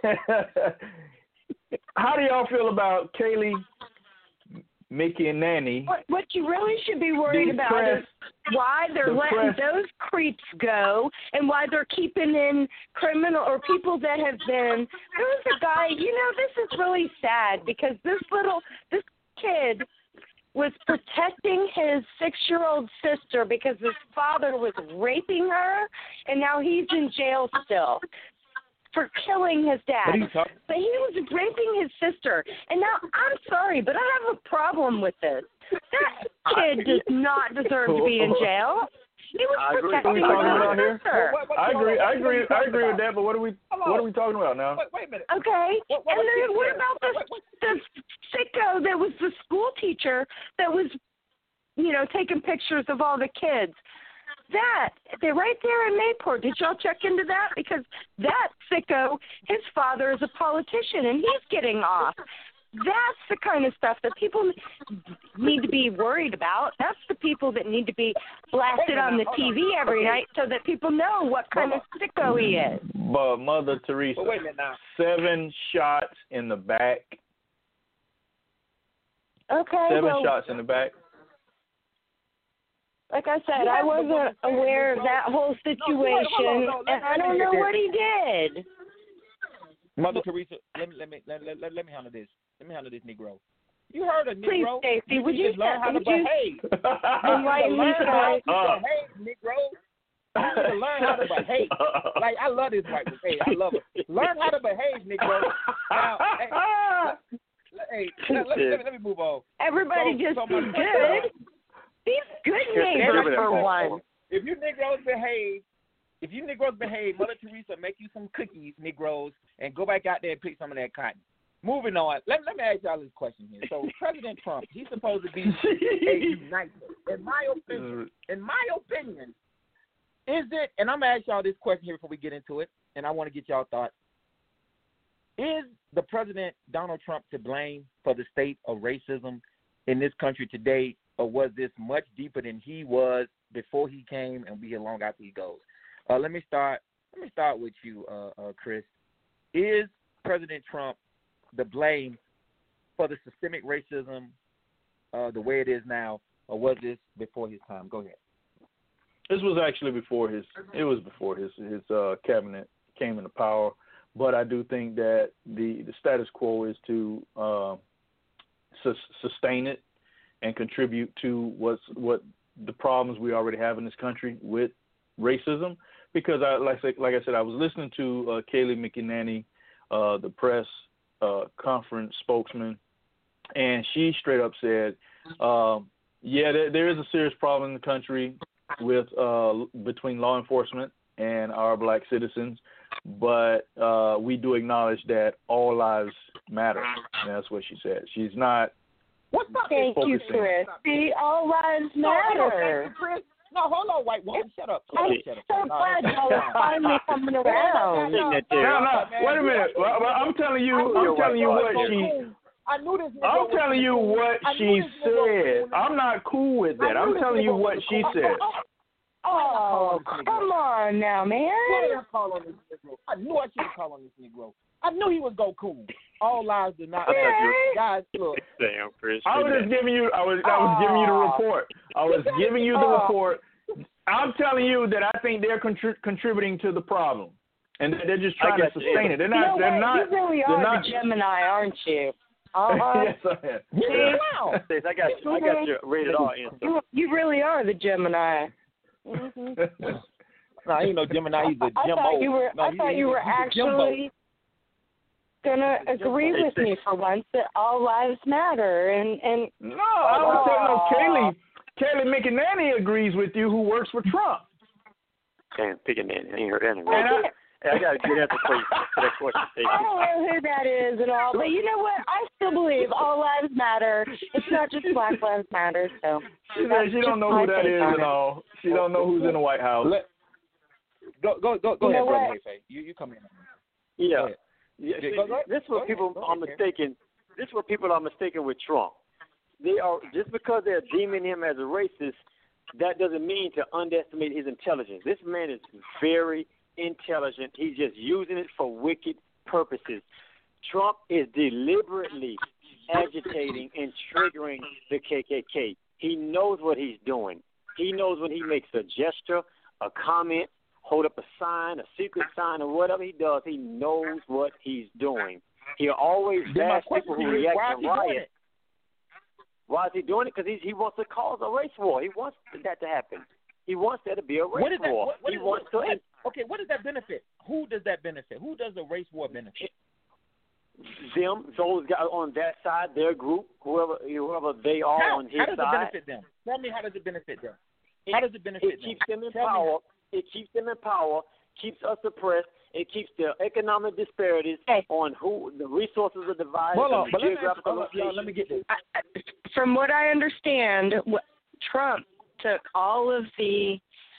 S3: How do y'all feel about Kaylee, Mickey, and Nanny?
S5: What, what you really should be worried
S3: The
S5: about
S3: press-
S5: is why they're
S3: the
S5: letting
S3: press-
S5: those creeps go and why they're keeping in criminal or people that have been. There was a guy, you know, this is really sad because this little, this kid was protecting his six-year-old sister because his father was raping her, and now he's in jail still for killing his dad.
S2: What are you talking?
S5: But he was raping his sister. And now, I'm sorry, but I have a problem with this. That kid does not deserve to be in jail. He was
S4: I agree.
S5: protecting
S3: What are we talking
S5: his
S3: about here?
S5: sister.
S2: What- what-
S3: I agree. I agree.
S2: what are
S3: I
S2: you
S3: agree with
S2: talking
S3: that. But what are we?
S2: Hold on.
S3: What are we talking about now?
S2: Wait, wait a minute.
S5: Okay.
S2: What- what
S5: and
S2: was
S5: then
S2: he
S5: what
S2: doing?
S5: about this,
S2: What- what-
S5: this sicko that was the school teacher that was, you know, taking pictures of all the kids? That, they're right there in Mayport. Did y'all check into that? Because that sicko, his father is a politician, and he's getting off. That's the kind of stuff that people need to be worried about. That's the people that need to be blasted on the T V every night so that people know what kind of sicko he is.
S3: But Mother Teresa,
S2: But wait a minute now.
S3: seven shots in the back.
S5: Okay,
S3: Seven
S5: well,
S3: shots in the back.
S5: Like I said, I wasn't aware of that whole situation, and I don't know what he did.
S2: Mother Teresa, let me let me let, let, let, let me handle this. Let me handle this, Negro. You heard a
S5: Please,
S2: Negro.
S5: Stacey, would you
S2: learn how to
S5: would you
S2: behave?
S5: enlighten me
S2: how
S5: today?
S2: to behave, Negro. You need to learn how to behave. Like, I love this white man. Hey, I love it. Learn how to behave, Negro. Now, hey, hey let, let, let, me, let me move on.
S5: Everybody
S2: so,
S5: just
S2: so
S5: be good. Be good neighbors for one.
S2: If you Negroes behave, if you Negroes behave, Mother Teresa make you some cookies, Negroes, and go back out there and pick some of that cotton. Moving on. Let, let me ask y'all this question here. So President Trump, he's supposed to be a uniter. In my opinion, in my opinion, is it, and I'm going to ask y'all this question here before we get into it, and I want to get y'all thoughts. Is the President, Donald Trump, to blame for the state of racism in this country today, or was this much deeper than he was before he came and be here long after he goes? Uh, let me start Let me start with you, uh, uh, Chris. Is President Trump the blame for the systemic racism uh, the way it is now, or was this before his time? Go ahead.
S3: This was actually before his. It was before his his uh, cabinet came into power, but I do think that the, the status quo is to uh, su- sustain it and contribute to what's what the problems we already have in this country with racism. Because I like I, like I said, I was listening to uh, Kayleigh McEnany, uh, the press uh, conference spokesman, and she straight up said, um, "Yeah, there, there is a serious problem in the country with uh, between law enforcement and our black citizens, but uh, we do acknowledge that all lives matter." And that's what she said. She's not.
S2: What's up?
S5: Thank you, Chris. See, all lives matter.
S2: Chris. No, hold on, white woman. Shut up. Shut
S5: I'm
S2: up. Shut up.
S5: so glad y'all are finally coming around.
S3: No, no, wait a minute. Well, I'm telling you, I'm telling you what she.
S2: I knew this.
S3: I'm telling you what she said. I'm not cool with that. I'm telling you what she said.
S5: Oh, come on now, man.
S2: I knew I should have called on this Negro. I knew he was go cool. All lives do not. Guys, look.
S4: Damn, Chris.
S3: I was just giving you. I was. I was giving you the report. I was giving you the report. I'm telling you that I think they're contri- contributing to the problem, and they're just trying to sustain it. They're not.
S5: You know
S3: they're
S5: what?
S3: not.
S5: You really are
S3: not,
S5: the Gemini, aren't you? Uh-huh.
S3: Yes, I am.
S2: Wow.
S4: I got you. I got your rated R answer.
S5: You, you really are the Gemini. Mm-hmm.
S2: No, ain't no Gemini. He's a
S5: I
S2: Jimbo.
S5: thought you were.
S2: No,
S5: I
S2: he,
S5: thought
S2: he,
S5: you were actually gonna agree with me for once that all lives matter, and and
S3: no, I was telling no. Kayleigh, Kayleigh McEnany agrees with you, who works for Trump.
S4: Damn, picking that. I ain't heard that in a while. I got a good answer for you for that question, Stacey.
S5: I don't know who that is and all, but you know what? I still believe all lives matter. It's not just Black Lives Matter. So
S3: she said she don't know who that is and all. She don't know who's in the White House.
S2: Let, go go go go
S5: you
S2: ahead, brother.
S5: What?
S2: Hefe. You you come in.
S4: Yeah. yeah see,
S2: go, go,
S4: this is what people
S2: ahead,
S4: are mistaken. This is what people are mistaken with Trump. They are just because they're deeming him as a racist, that doesn't mean to underestimate his intelligence. This man is very intelligent. He's just using it for wicked purposes. Trump is deliberately agitating and triggering the K K K. He knows what he's doing. He knows when he makes a gesture, a comment, hold up a sign, a secret sign, or whatever he does, he knows what he's doing. He'll always bash people who react to riot. Why is he doing it? Because he wants to cause a race war. He wants that to happen. He wants there to be a race
S2: what is that,
S4: war.
S2: what, what
S4: he
S2: is,
S4: wants
S2: what,
S4: to.
S2: Okay, what does that benefit? Who does that benefit? Who does the race war benefit?
S4: Them, those guys on that side, their group, whoever whoever they are
S2: how,
S4: on his
S2: how does
S4: side.
S2: It benefit them? Tell me, how does it benefit them? How does it benefit
S4: it
S2: them?
S4: Keeps them in
S2: Tell
S4: power.
S2: Me.
S4: It keeps them in power. Keeps us oppressed. It keeps the economic disparities
S5: hey.
S4: on who the resources are divided.
S2: Hold on,
S4: the
S2: but let me,
S4: geographical
S2: hold on, let me get this.
S5: I, from what I understand, what, Trump took all of the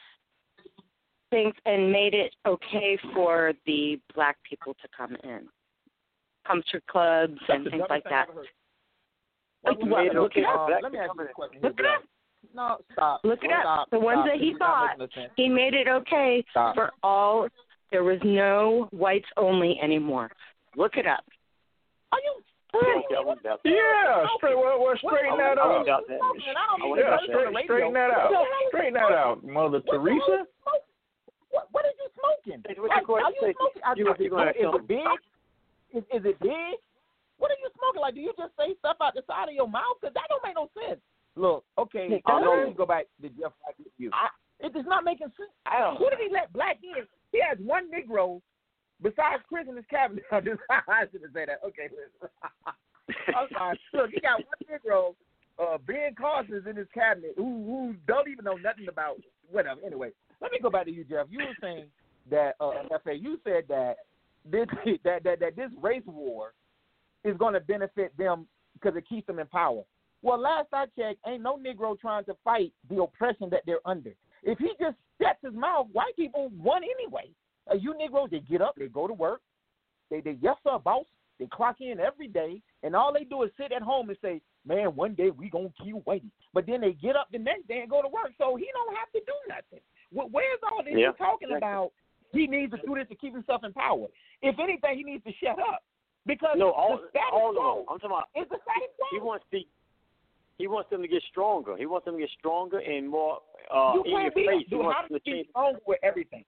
S5: things and made it okay for the black people to come in, country clubs and things like that.
S4: What,
S5: what,
S4: made it
S5: look
S4: okay
S5: it up.
S4: for black
S2: Let me
S4: people
S2: ask you
S4: to
S2: a question.
S5: Look it up.
S2: No, stop.
S5: Look it
S2: stop,
S5: up. The ones
S2: stop.
S5: that he
S2: This is not
S5: thought,
S2: making no sense.
S5: he made it okay
S2: Stop.
S5: for all. There was no whites only anymore. Look it up.
S2: Are you
S4: Okay, I wouldn't doubt that.
S3: Yeah, straight. Well, well straighten that
S4: I
S3: out.
S4: wouldn't doubt that. I wouldn't
S3: Yeah,
S4: doubt
S3: straight,
S4: that.
S3: straighten that out. Straighten that out, Mother Teresa.
S2: What, what are you smoking?
S4: Hey, what
S2: Like,
S4: you
S2: are you smoking? I,
S4: you, you gonna
S2: is it big? Is, is it big? What are you smoking? Like, do you just say stuff out the side of your mouth? Because that don't make no sense. Look, okay, I know. Let me go back to Jeff like with you. I, it is not making sense. Who did he let black in? He has one Negro besides Chris in his cabinet. I shouldn't say that. Okay, listen. I'm sorry. Look, he got one Negro, uh, Ben Carson, in his cabinet who who don't even know nothing about whatever. Anyway, let me go back to you, Jeff. You were saying that uh, F A. You said that this that that, that this race war is going to benefit them because it keeps them in power. Well, last I checked, ain't no Negro trying to fight the oppression that they're under. If he just shuts his mouth, white people won anyway. Uh, you Negroes, they get up, they go to work, they they yes sir boss, they clock in every day, and all they do is sit at home and say, man, one day we gonna kill whitey. But then they get up the next day and go to work, so he don't have to do nothing. Where's all this
S4: yeah,
S2: you're talking
S4: exactly.
S2: about? He needs to do this to keep himself in power. If anything, he needs to shut up because
S4: no, all,
S2: the status
S4: all
S2: quo
S4: I'm talking about.
S2: is the status quo.
S4: He wants the. He wants them to get stronger. He wants them to get stronger and more uh,
S2: you
S4: in your
S2: can't be,
S4: face. He
S2: dude,
S4: wants
S2: how
S4: them
S2: to
S4: to
S2: be
S4: change.
S2: strong with everything?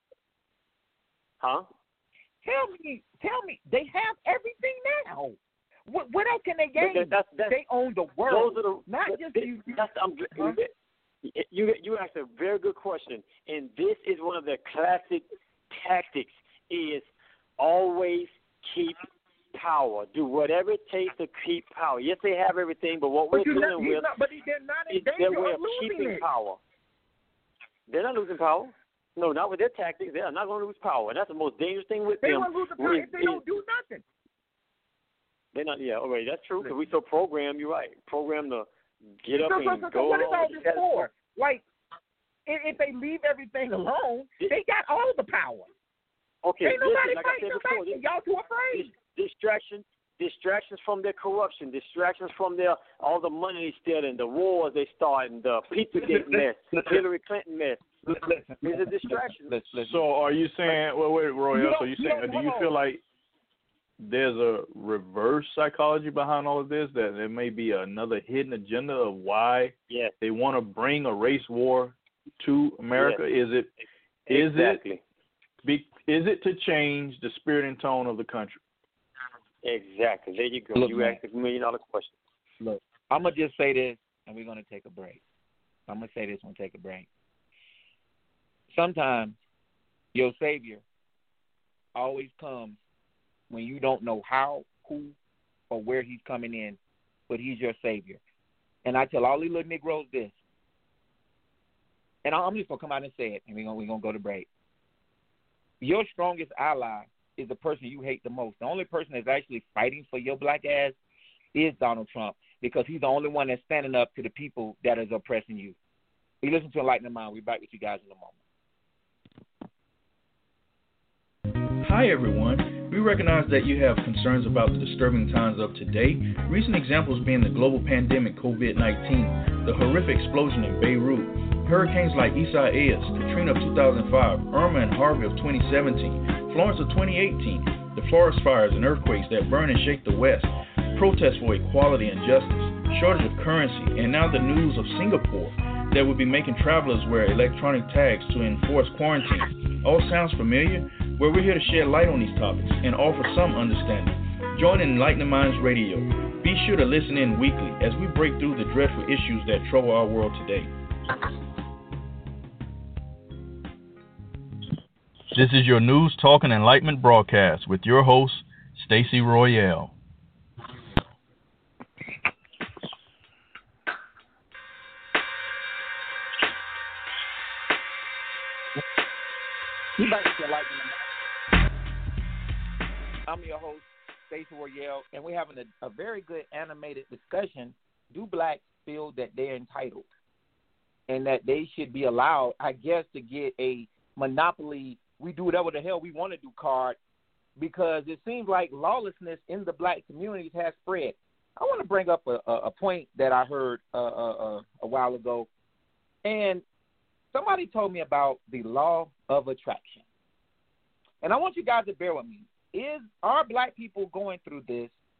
S4: Huh?
S2: Tell me, tell me, they have everything now. What, what else can they gain?
S4: That, that's, that's,
S2: they own the world,
S4: those are the,
S2: not
S4: that,
S2: just
S4: this,
S2: you.
S4: That's, I'm,
S2: huh?
S4: you. You asked a very good question, and this is one of the classic tactics: is always keep power. Do whatever it takes to keep power. Yes, they have everything, but what
S2: But
S4: we're
S2: not,
S4: dealing with
S2: not, but they're not in
S4: is
S2: danger
S4: their way
S2: of
S4: of
S2: losing
S4: keeping
S2: it.
S4: power. They're not losing power. No, not with their tactics. They are not going to lose power, and that's the most dangerous thing with
S2: They
S4: them.
S2: won't lose the power
S4: is,
S2: if they
S4: is,
S2: don't do nothing.
S4: They're not. Yeah, all right, that's true. Because we so programmed. You're right. Programmed to get up
S2: so, so,
S4: and
S2: so, so
S4: go.
S2: what is all this
S4: That's-
S2: for? Like, if, if they leave everything alone, they got all the power.
S4: Okay,
S2: Ain't nobody
S4: listen, like I
S2: fighting
S4: said
S2: them
S4: before,
S2: back.
S4: this,
S2: Y'all too afraid.
S4: this, distraction, distractions from their corruption, distractions from their all the money they stealing, the wars they starting, the Pizzagate mess, Hillary Clinton mess. It's a distraction.
S2: Listen, listen.
S3: So are you saying? Well, wait, Royale. So you
S2: you
S3: saying? Do you feel like there's a reverse psychology behind all of this? That there may be another hidden agenda of why
S4: yes.
S3: they want to bring a race war to America?
S4: Yes.
S3: Is it? Is
S4: exactly.
S3: it? Be, is it to change the spirit and tone of the country?
S4: Exactly. There you go.
S2: Look,
S4: you
S2: man.
S4: asked a million dollar question.
S2: Look, I'm gonna just say this, and we're gonna take a break. I'm gonna say this when we take a break. Sometimes your savior always comes when you don't know how, who, or where he's coming in, but he's your savior. And I tell all these little Negroes this, and I'm just gonna come out and say it, and we're gonna we're gonna go to break. Your strongest ally is the person you hate the most. The only person that's actually fighting for your black ass is Donald Trump, because he's the only one that's standing up to the people that is oppressing you. We listen to Enlightened Mind. We'll be back with you guys in a moment.
S7: Hi everyone. We recognize that you have concerns about the disturbing times of today. Recent examples being the global pandemic COVID nineteen, the horrific explosion in Beirut, hurricanes like Isaias, Katrina of two thousand five, Irma and Harvey of twenty seventeen, Florence of twenty eighteen, the forest fires and earthquakes that burn and shake the West, protests for equality and justice, shortage of currency, and now the news of Singapore that will be making travelers wear electronic tags to enforce quarantine. All sounds familiar? Well, we're here to shed light on these topics and offer some understanding. Join Enlightened Minds Radio. Be sure to listen in weekly as we break through the dreadful issues that trouble our world today.
S3: This is your News, Talk, and Enlightenment broadcast with your host, Stacey Royale.
S2: You back to Enlightenment Mind. I'm your host, Stacey Royale, and we're having a, a very good animated discussion. Do blacks feel that they're entitled and that they should be allowed, I guess, to get a monopoly, we do whatever the hell we want to do card, because it seems like lawlessness in the black communities has spread. I want to bring up a, a, a point that I heard uh, uh, uh, a while ago, and somebody told me about the law of attraction. And I want you guys to bear with me. Is are black people going through this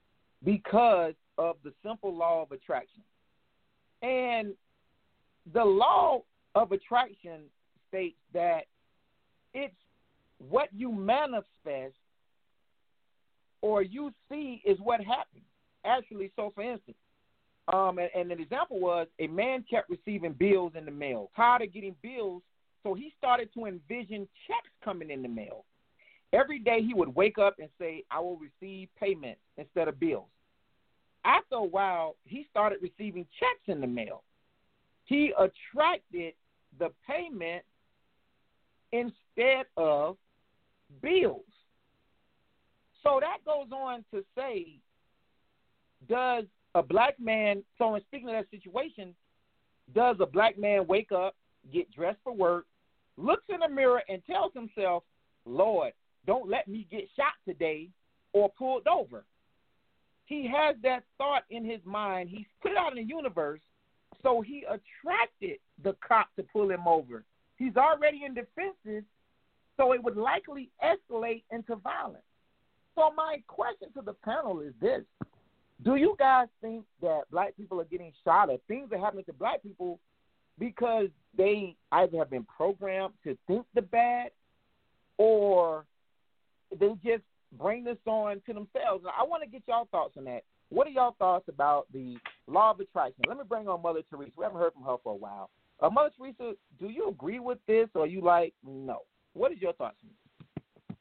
S2: because of the simple law of attraction. And the law of attraction states that it's what you manifest or you see is what happens. Actually, so for instance, um, and, and an example was a man kept receiving bills in the mail, tired of getting bills, so he started to envision checks coming in the mail. Every day he would wake up and say, I will receive payments instead of bills. After a while, he started receiving checks in the mail. He attracted the payment instead of bills. So that goes on to say, does a black man, so in speaking of that situation, does a black man wake up, get dressed for work, looks in the mirror and tells himself, Lord, don't let me get shot today or pulled over? He has that thought in his mind. He's put it out in the universe, so he attracted the cop to pull him over. He's already in defensive, so it would likely escalate into violence. So my question to the panel is this. Do you guys think that black people are getting shot or things are happening to black people because they either have been programmed to think the bad or they just bring this on to themselves? I want to get y'all thoughts on that. What are y'all thoughts about the law of attraction? Let me bring on Mother Teresa. We haven't heard from her for a while. Uh, Mother Teresa, do you agree with this or are you like, no? What is your thoughts on this?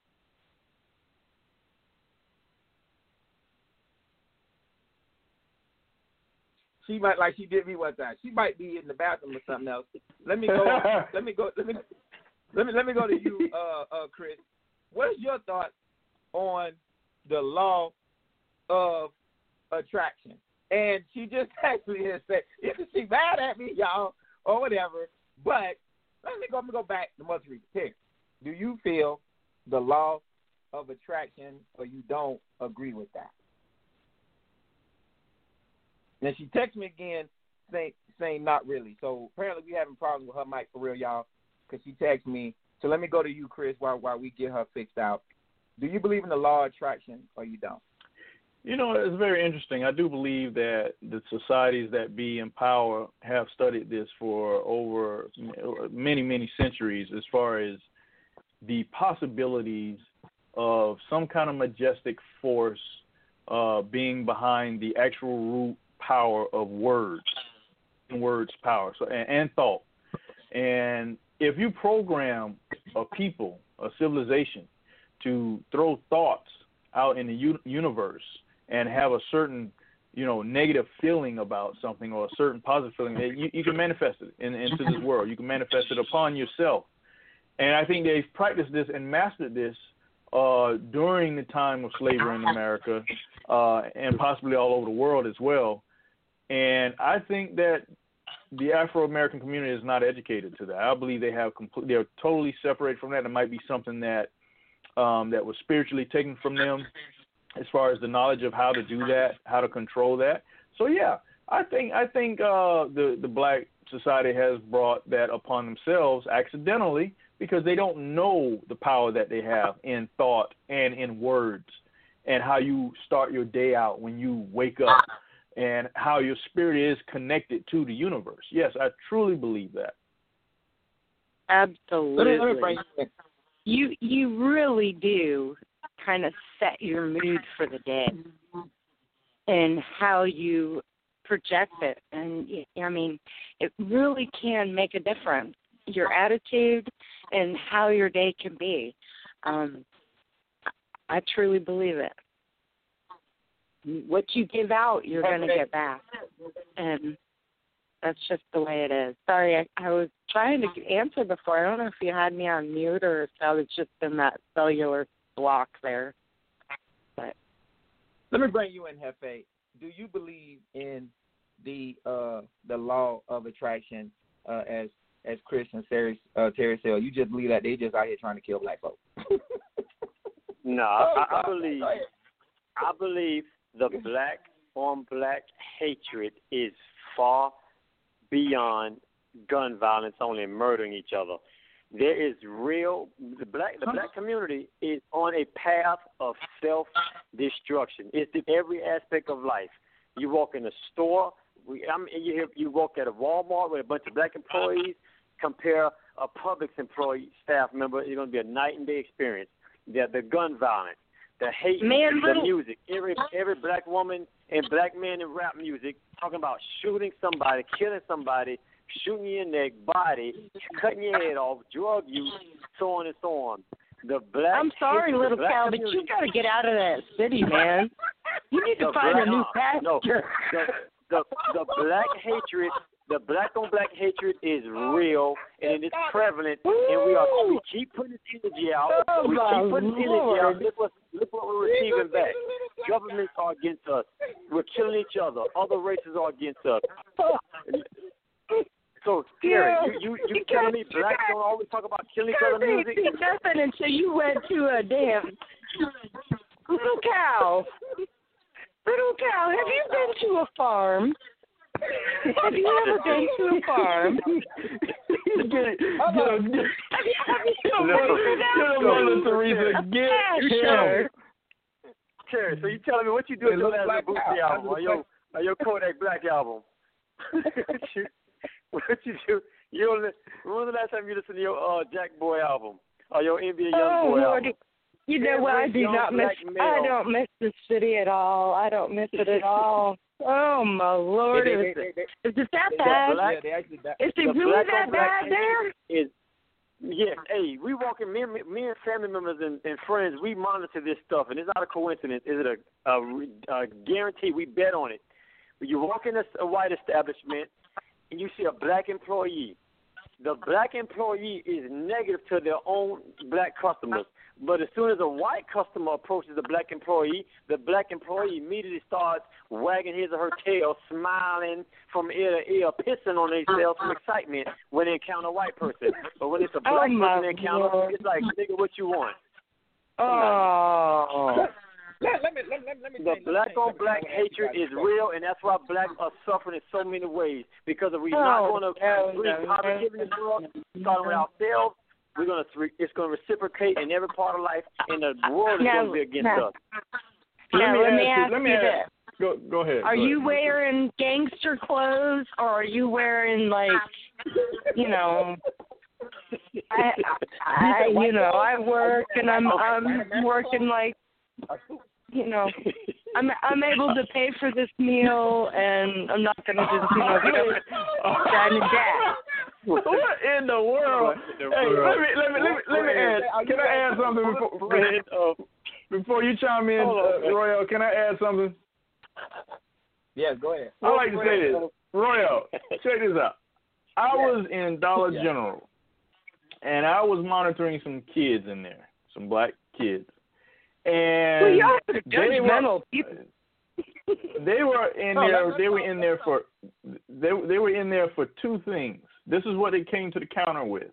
S2: She might, like she did me one time. She might be in the bathroom or something else. Let me go. let me go. Let me. Let me. Let me go to you, uh, uh, Chris. What is your thoughts on the law of attraction? And she just actually has said, "Isn't she mad at me, y'all, or whatever?" But let me go. Let me go back to Mother Teresa. Here, do you feel the law of attraction, or you don't agree with that? And she texted me again saying, saying not really. So apparently we having problems with her mic for real, y'all, because she texted me. So let me go to you, Chris, while while we get her fixed out. Do you believe in the law of attraction or you don't?
S3: You know, it's very interesting. I do believe that the societies that be in power have studied this for over many, many centuries as far as the possibilities of some kind of majestic force uh, being behind the actual root power of words, words power, so and, and thought. And if you program a people, a civilization, to throw thoughts out in the u- universe and have a certain, you know, negative feeling about something or a certain positive feeling, you, you can manifest it in, into this world. You can manifest it upon yourself. And I think they've practiced this and mastered this uh, during the time of slavery in America uh, and possibly all over the world as well. And I think that the Afro-American community is not educated to that. I believe they have complete, they're totally separated from that. It might be something that um, that was spiritually taken from them as far as the knowledge of how to do that, how to control that. So yeah, I think I think uh, the the black society has brought that upon themselves accidentally because they don't know the power that they have in thought and in words and how you start your day out when you wake up. And how your spirit is connected to the universe. Yes, I truly believe that.
S5: Absolutely.
S2: Let me, let me
S5: you you really do kind of set your mood for the day and how you project it. And, I mean, it really can make a difference, your attitude and how your day can be. Um, I truly believe it. What you give out, you're going to get back. And that's just the way it is. Sorry, I, I was trying to answer before. I don't know if you had me on mute or if I was just in that cellular block there. But
S2: let me bring you in, Hefe. Do you believe in the uh, the law of attraction uh, as as Chris and Terry, uh, Terry said? You just believe that they just out here trying to kill black folks?
S4: No, I, I believe. I believe. The black on black hatred is far beyond gun violence, only murdering each other. There is real the black the black community is on a path of self destruction. It's in every aspect of life. You walk in a store, we, I mean, you you walk at a Walmart with a bunch of black employees. Compare a Publix employee staff member, it's going to be a night and day experience. The the gun violence, the hate,
S5: Man,
S4: the
S5: little...
S4: music. Every every black woman and black man in rap music talking about shooting somebody, killing somebody, shooting your neck, body, cutting your head off, drug use, so on and so on. The black
S5: I'm sorry,
S4: hate,
S5: little
S4: black
S5: Cal, but you got to get out of that city, man. You need to
S4: the
S5: find
S4: black,
S5: a new pastor.
S4: No, the, the, the black hatred, the black on black hatred is real and it's prevalent, and we are we keep putting this energy out.
S5: Oh,
S4: we keep putting this energy out.
S5: Lord.
S4: Look what, look what we're receiving back. Governments are against us. We're killing each other. Other races are against us. So, Terry,
S5: Yeah.
S4: you, you, you,
S5: You
S4: telling me
S5: can't- you
S4: blacks
S5: can't-
S4: don't always talk about killing each
S5: You
S4: other
S5: can't
S4: music?
S5: see nothing until you went to a damn little cow. Little cow, have you been to a farm? Have you ever been to a farm?
S3: Get it. Get
S5: Have you, have you ever been to that?
S3: Get him, Mother Teresa. Get
S5: Pasture.
S3: him.
S4: Terry, so you telling me what you do with
S2: It
S4: your
S2: looks
S4: last
S2: like
S4: Bootsy
S2: that.
S4: album or your, or your Kodak Black album? what, you, what you do? You don't, when was the last time you listened to your uh, Jack Boy album or your N B A Young
S5: Oh,
S4: Boy
S5: Lord.
S4: album?
S5: You know what? I
S4: Every
S5: do
S4: young
S5: not miss.
S4: black
S5: I
S4: male.
S5: don't miss the city at all. I don't miss it at all. Oh my Lord!
S2: They-
S5: Is
S2: they-
S5: it,
S2: they- they-
S5: is it that
S2: the
S5: bad?
S2: black- yeah, they actually that-
S5: Is it
S4: the
S5: really
S4: black
S5: that
S4: on black
S5: bad there?
S4: Is yes, hey, we walking me, and- me and family members and, and friends. We monitor this stuff, and it's not a coincidence. Is it a, a, a guarantee? We bet on it. When you walk in a, a white establishment and you see a black employee, the black employee is negative to their own black customers. But as soon as a white customer approaches the black employee, the black employee immediately starts wagging his or her tail, smiling from ear to ear, pissing on themselves from excitement when they encounter a white person. But when it's a black
S5: Oh, my
S4: person they encounter,
S5: Lord.
S4: it's like, nigga, what you want?
S5: Oh.
S2: Let, let me let, let, let me
S4: The
S2: tell you-
S4: black
S2: let me
S4: on black
S2: tell you
S4: hatred
S2: guys
S4: is
S2: something.
S4: real, and that's why blacks are suffering in so many ways. Because if we're
S5: Oh,
S4: not going to
S5: no,
S4: bring
S5: no,
S4: positivity in this world, starting with ourselves, we're going to it's going to reciprocate in every part of life, and the world is
S5: Now-
S4: going to be against
S5: now-
S4: us.
S5: Now, let me
S3: ask
S5: ask
S3: you. Let me
S5: you
S3: ask.
S5: this.
S3: Go, go ahead.
S5: Are
S3: go
S5: you
S3: ahead.
S5: wearing gangster clothes, or are you wearing, like, you know, I, I, you know, I work and I'm I'm working like, you know, I'm I'm able to pay for this meal, and I'm not gonna just, you know, get up dad and dad.
S3: What in the world? Hey, let me let me let me let me add. Can I add something before before you chime in, uh, Royal? Can I add something?
S2: Yeah, go ahead.
S3: I like to say this, Royal. Check this out. I was in Dollar
S2: Yeah.
S3: General, and I was monitoring some kids in there, some black kids, and
S5: Well, y'all are
S3: they
S5: judgmental
S3: were,
S5: people.
S3: they were in
S2: Oh,
S3: there.
S2: that's-
S3: They were in there for they they were in there for two things. This is what they came to the counter with.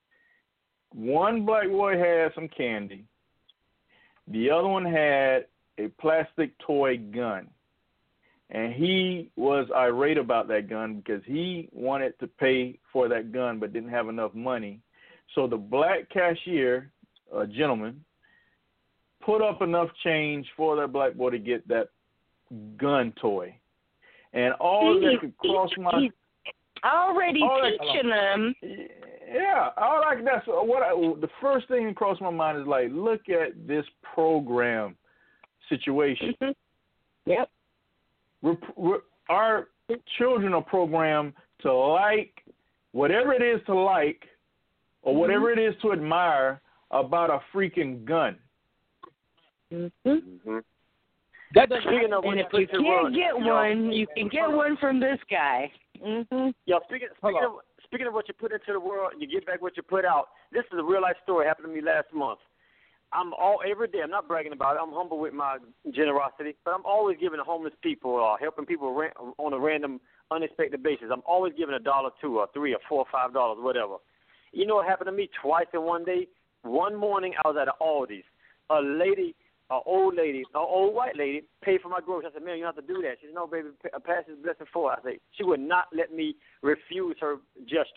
S3: One black boy had some candy. The other one had a plastic toy gun. And he was irate about that gun because he wanted to pay for that gun but didn't have enough money. So the black cashier, a gentleman, put up enough change for that black boy to get that gun toy. And all that could cross my
S5: He's already
S3: all that-
S5: teaching them.
S3: Yeah, all I that's what I, the first thing that crossed my mind is like, look at this program situation.
S5: Yep.
S3: We're, we're, our children are programmed to like whatever it is to like or whatever it is to admire about a freaking gun.
S5: Mm-hmm.
S4: Mm-hmm.
S2: That doesn't
S4: Speaking of
S5: And
S4: which,
S5: if you
S4: put your
S5: can't get one, you can get one from this guy. Mm-hmm.
S4: Yeah, speaking speaking of speaking of what you put into the world, you get back what you put out. This is a real life story happened to me last month. I'm all every day. I'm not bragging about it. I'm humble with my generosity, but I'm always giving to homeless people or helping people ran, on a random, unexpected basis. I'm always giving a dollar, two, or three, or four, or five dollars, whatever. You know what happened to me twice in one day? One morning I was at an Aldi's. A lady, an old lady, an old white lady, paid for my groceries. I said, "Man, you don't have to do that." She said, "No, baby, pass this blessing forward." I said, she would not let me refuse her gesture.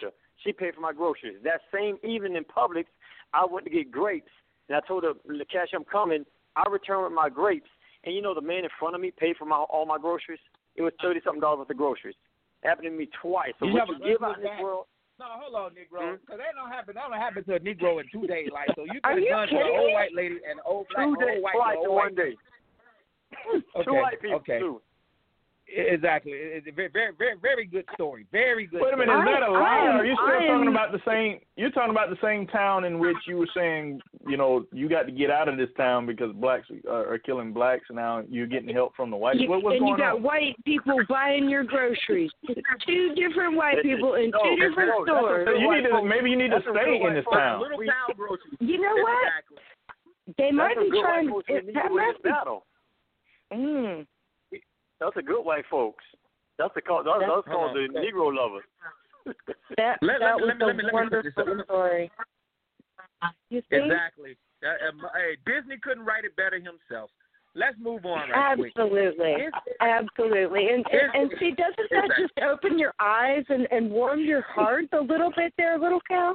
S4: She paid for my groceries. That same evening in Publix, I went to get grapes, and I told her, Cash, I'm coming. I returned with my grapes, and you know the man in front of me paid for my all my groceries? It was thirty-something dollars worth of groceries. It happened to me twice. So
S2: you
S4: what
S2: never
S4: you give out in this
S2: back.
S4: world?
S2: No, hold on, Negro,
S4: Hmm?
S2: because that don't happen. That don't happen to a Negro in two days. Like, so you
S5: Are
S2: could
S5: you
S2: have done to an
S5: kidding
S2: old
S5: me?
S2: white lady and an old black,
S4: Two
S2: old
S4: days,
S2: white,
S4: twice
S2: old
S4: in
S2: white.
S4: one day.
S2: Okay,
S4: Two white people,
S2: okay.
S4: too.
S2: Exactly. It's a very, very, very, very good story. Very good.
S3: Wait a minute,
S2: story.
S3: is that a
S5: I-
S3: lie?
S5: I am-
S3: Or are you still
S5: I
S3: talking
S5: am-
S3: about the same? You're talking about the same town in which you were saying, you know, you got to get out of this town because blacks are, are killing blacks, and now you're getting help from the whites.
S5: You,
S3: What, what's
S5: and
S3: going
S5: you got
S3: on?
S5: white people buying your groceries. Two different white people in
S4: No,
S5: two
S4: that's-
S5: different
S4: no, that's
S5: stores.
S3: So you need to maybe you need to
S4: That's a
S3: stay
S4: real
S3: in this
S4: white
S3: town.
S2: Little town groceries.
S5: You know what?
S2: Exactly.
S5: They might
S4: That's
S5: be
S4: a good
S5: trying.
S4: white folks
S5: It,
S4: in
S5: that
S4: the
S5: must be.
S4: battle.
S5: Mm,
S4: That's a good white folks. That's the call. That's,
S5: That's-
S4: that's called the Negro lovers.
S5: that
S2: Let-
S5: that
S2: let me-
S5: was
S2: let me- let me-
S5: a
S2: let me put this
S5: wonderful
S2: up.
S5: story. You see?
S2: Exactly. Uh, uh, hey, Disney couldn't write it better himself. Let's move on right quick.
S5: Absolutely, absolutely, and, and and see, doesn't that just open your eyes and and warm your heart a little bit, there, little cow?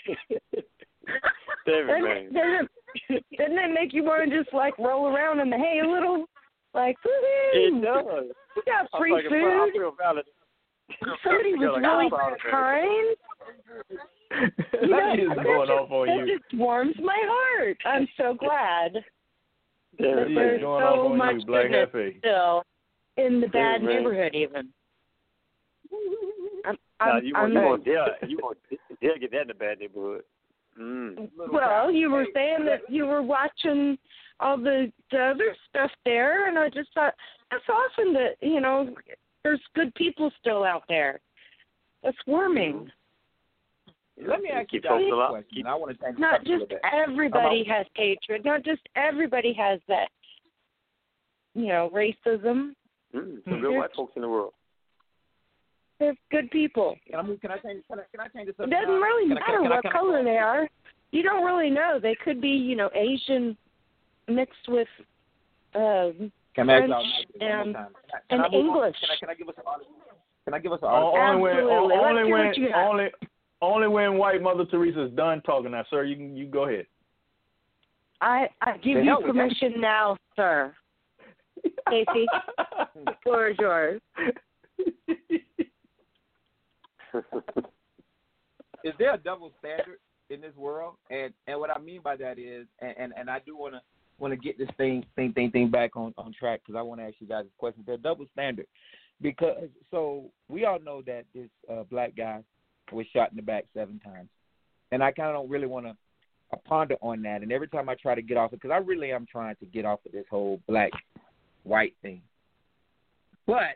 S4: David,
S5: Doesn't
S4: man.
S5: it, doesn't, it, doesn't it make you want to just like roll around in the hay a little, like
S4: It
S5: woohoo?
S4: does.
S5: We got
S4: I'm
S5: free
S4: like, I
S5: food.
S4: feel valid.
S5: Somebody was
S4: Like, I'm
S5: really
S4: proud of it.
S5: kind. You know,
S3: That is
S5: that
S3: going
S5: just,
S3: off on
S5: that
S3: you.
S5: just warms my heart. I'm so glad that
S4: David,
S3: He
S5: there's
S3: is going
S5: so
S3: off on
S5: much
S3: you, Black
S5: goodness
S3: Hefe.
S5: still in the bad
S4: Yeah, man.
S5: neighborhood, even. I'm,
S4: Nah,
S5: I'm,
S4: you
S5: I'm,
S4: want, you want, yeah, you want, they'll get that in the bad neighborhood. Mm.
S5: well, you were saying that you were watching all the, the other stuff there, and I just thought that's awesome that, you know, there's good people still out there. That's warming.
S2: Let me ask you
S4: Keep
S2: guys
S4: folks
S2: a
S4: alive.
S2: question. I want to change the
S5: Not
S2: subject a
S5: just
S2: little bit.
S5: everybody has hatred. Not just everybody has that, you know, racism.
S4: Mm. Some good white folks in the world.
S5: There's good people.
S2: Can I, move, can I change? Can I, can I change the
S5: It
S2: subject?
S5: doesn't
S2: now?
S5: really
S2: Can I-
S5: matter
S2: can I-
S5: what
S2: can I-
S5: color they are. You don't really know. They could be, you know, Asian mixed with uh,
S2: Can I ask
S5: French
S2: y'all one more
S5: and,
S2: time? Can I- can
S5: and
S2: I move on?
S5: English.
S2: Can I, can I give us an article? Can I give us an
S3: O-
S2: article?
S3: Only when,
S5: Absolutely.
S3: o-
S5: Let's
S3: only
S5: hear
S3: when,
S5: what you got.
S3: only, only when White Mother Teresa's done talking. Now, sir, you can you go ahead.
S5: I, I give
S2: The
S5: you
S2: hell with that.
S5: permission now, sir. Casey, the floor is yours.
S2: Is there a double standard in this world? And and what I mean by that is, and and, and I do want to want to get this thing thing thing thing back on on track because I want to ask you guys a question. There's a double standard because so we all know that this uh, black guy was shot in the back seven times, and I kind of don't really want to ponder on that. And every time I try to get off it, because I really am trying to get off of this whole black white thing, but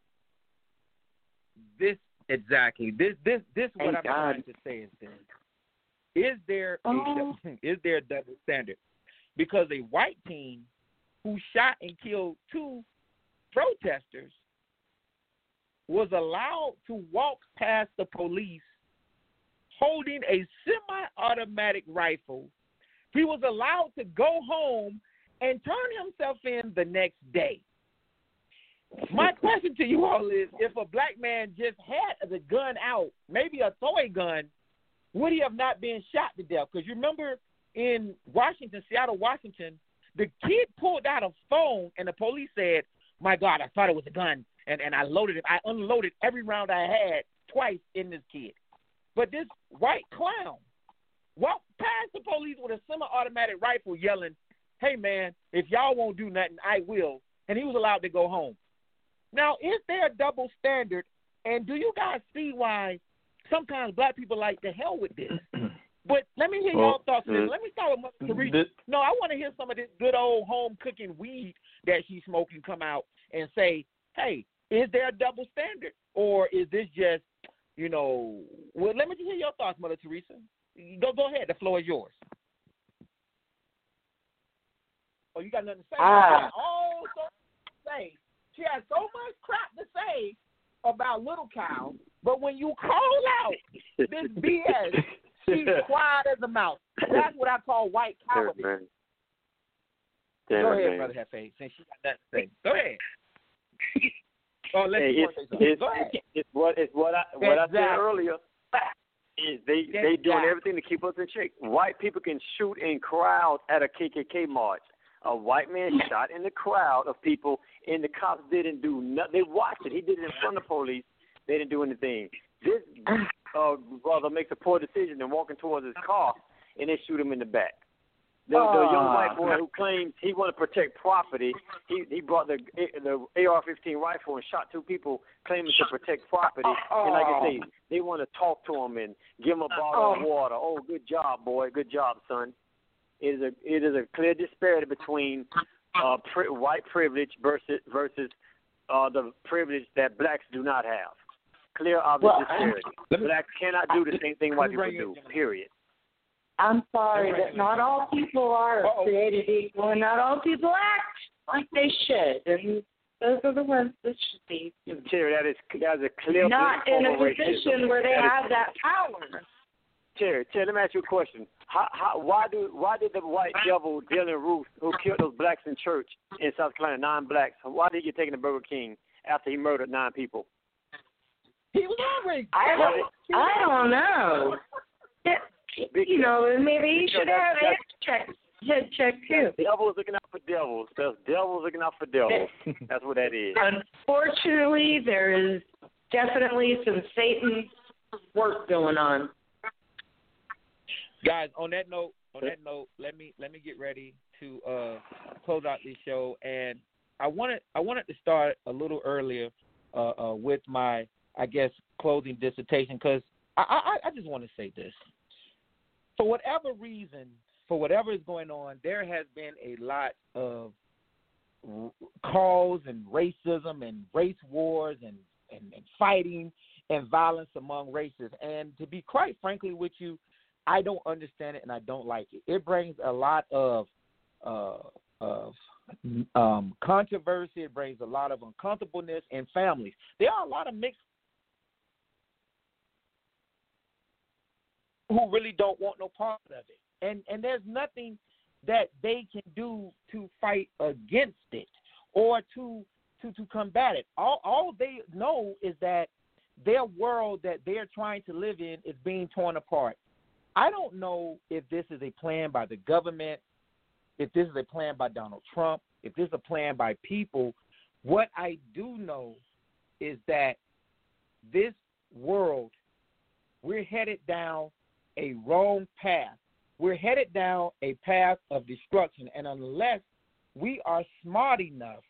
S2: this exactly this this this is what
S5: Thank
S2: I'm
S5: God.
S2: trying to say is this: is there a
S5: Oh.
S2: is there a double standard? Because a white teen who shot and killed two protesters was allowed to walk past the police holding a semi-automatic rifle. He was allowed to go home and turn himself in the next day. My question to you all is, if a black man just had the gun out, maybe a toy gun, would he have not been shot to death? Because you remember in Washington, Seattle, Washington, the kid pulled out a phone and the police said, my God, I thought it was a gun. And, and I loaded it. I unloaded every round I had twice in this kid. But this white clown walked past the police with a semi-automatic rifle yelling, hey, man, if y'all won't do nothing, I will. And he was allowed to go home. Now, is there a double standard? And do you guys see why sometimes black people like the hell with this? But let me hear
S3: Well,
S2: y'all thoughts.
S3: uh,
S2: Let me start with Mother Teresa.
S3: this-
S2: No, I want to hear some of this good old home cooking weed that she's smoking come out and say, hey, is there a double standard? Or is this just, you know, well, let me just hear your thoughts, Mother Teresa. Go go ahead. The floor is yours. Oh, you got nothing to say?
S5: Ah.
S2: Oh, so say. She has so much crap to say about Little Cow, but when you call out this B S, she's quiet as a mouse. That's what I call white
S4: Damn it,
S2: cowardice.
S4: man. Damn
S2: Go
S4: it,
S2: ahead,
S4: man.
S2: Brother Hefe, since she got nothing to say. Go ahead. Oh, let's
S4: Hey,
S2: see
S4: it's,
S2: what say something.
S4: it's,
S2: Go ahead.
S4: it's what it's what I what I said
S2: Exactly.
S4: earlier. is they
S2: Yes,
S4: they doing
S2: yeah.
S4: everything to keep us in check. White people can shoot in crowds at a K K K march. A white man shot in the crowd of people, and the cops didn't do nothing. They watched it. He did it in front of the police. They didn't do anything. This uh, brother makes a poor decision and walking towards his car, and they shoot him in the back. The, the young white boy who claims he want to protect property, he he brought the the A R fifteen rifle and shot two people claiming to protect property. And like I say, they want to talk to him and give him a bottle of water. Oh, good job, boy. Good job, son. It is a it is a clear disparity between uh, pri- white privilege versus versus uh, the privilege that blacks do not have. Clear obvious
S8: Well,
S4: disparity. Blacks cannot do the same thing white people do. Period.
S8: I'm sorry that not all people are
S2: Uh-oh.
S8: created equal, and not all people act like they should. And those are the ones that should be
S4: Terry, that is that is a clear
S8: not in a
S4: form of racism.
S8: position where they
S4: That is-
S8: have that power.
S4: Terry, Terry, let me ask you a question. How, how, why do why did the white devil Dylan Roof, who killed those blacks in church in South Carolina, nine blacks, why did he get taken to Burger King after he murdered nine people?
S2: He was already.
S8: I don't, I don't know. That, you know, maybe he should have a head check, head check too.
S4: Devils looking out for devils. There's devils looking out for devils. That's what that is.
S8: Unfortunately, there is definitely some Satan work going on.
S2: Guys, on that note, on that note, let me let me get ready to uh, close out this show, and I wanted I wanted to start a little earlier uh, uh, with my I guess closing dissertation because I, I I just want to say this. For whatever reason, for whatever is going on, there has been a lot of calls and racism and race wars and, and, and fighting and violence among races. And to be quite frankly with you, I don't understand it and I don't like it. It brings a lot of uh, of um, controversy. It brings a lot of uncomfortableness in families. There are a lot of mixed who really don't want no part of it. And and there's nothing that they can do to fight against it or to to, to combat it. All all they know is that their world that they're trying to live in is being torn apart. I don't know if this is a plan by the government, if this is a plan by Donald Trump, if this is a plan by people. What I do know is that this world, we're headed down a wrong path. We're headed down a path of destruction. And unless we are smart enough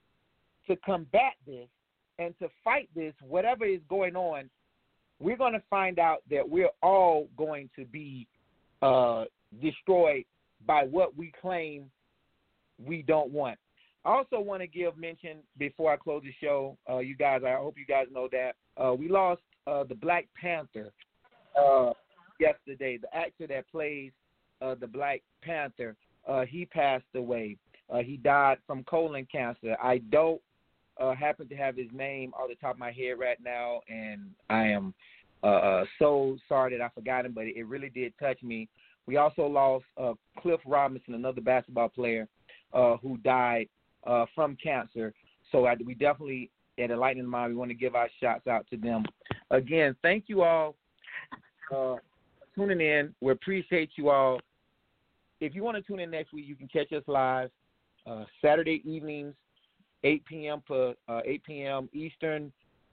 S2: to combat this and to fight this, whatever is going on, we're going to find out that we're all going to be uh, destroyed by what we claim we don't want. I also want to give mention before I close the show, uh, you guys, I hope you guys know that uh, we lost uh, the Black Panther uh, yesterday. The actor that plays uh, the Black Panther, uh, he passed away. Uh, he died from colon cancer. I don't uh, happen to have his name off the top of my head right now, and I am uh, so sorry that I forgot him, but it really did touch me. We also lost uh, Cliff Robinson, another basketball player uh, who died uh, from cancer. So I, we definitely, at Enlightening the Mind, we want to give our shots out to them. Again, thank you all uh, tuning in. We appreciate you all. If you want to tune in next week, you can catch us live uh, Saturday evenings, eight p.m. per uh, eight p.m. Eastern,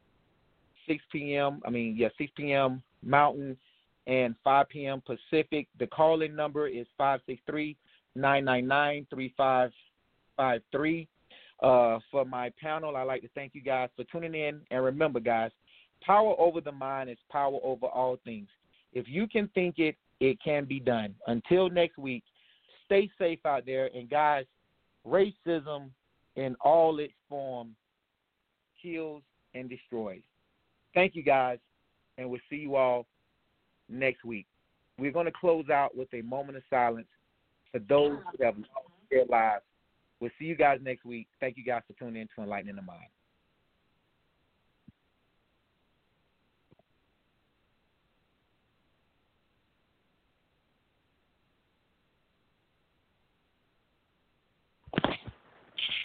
S2: six p.m. I mean, yeah, six p.m. Mountain, and five p.m. Pacific. The call-in number is five six three, nine nine nine, three five five three. Uh, for my panel, I'd like to thank you guys for tuning in. And remember, guys, power over the mind is power over all things. If you can think it, it can be done. Until next week, stay safe out there. And, guys, racism in all its forms kills and destroys. Thank you, guys, and we'll see you all next week. We're going to close out with a moment of silence for those who have lost their lives. We'll see you guys next week. Thank you guys for tuning in to Enlightening the Mind.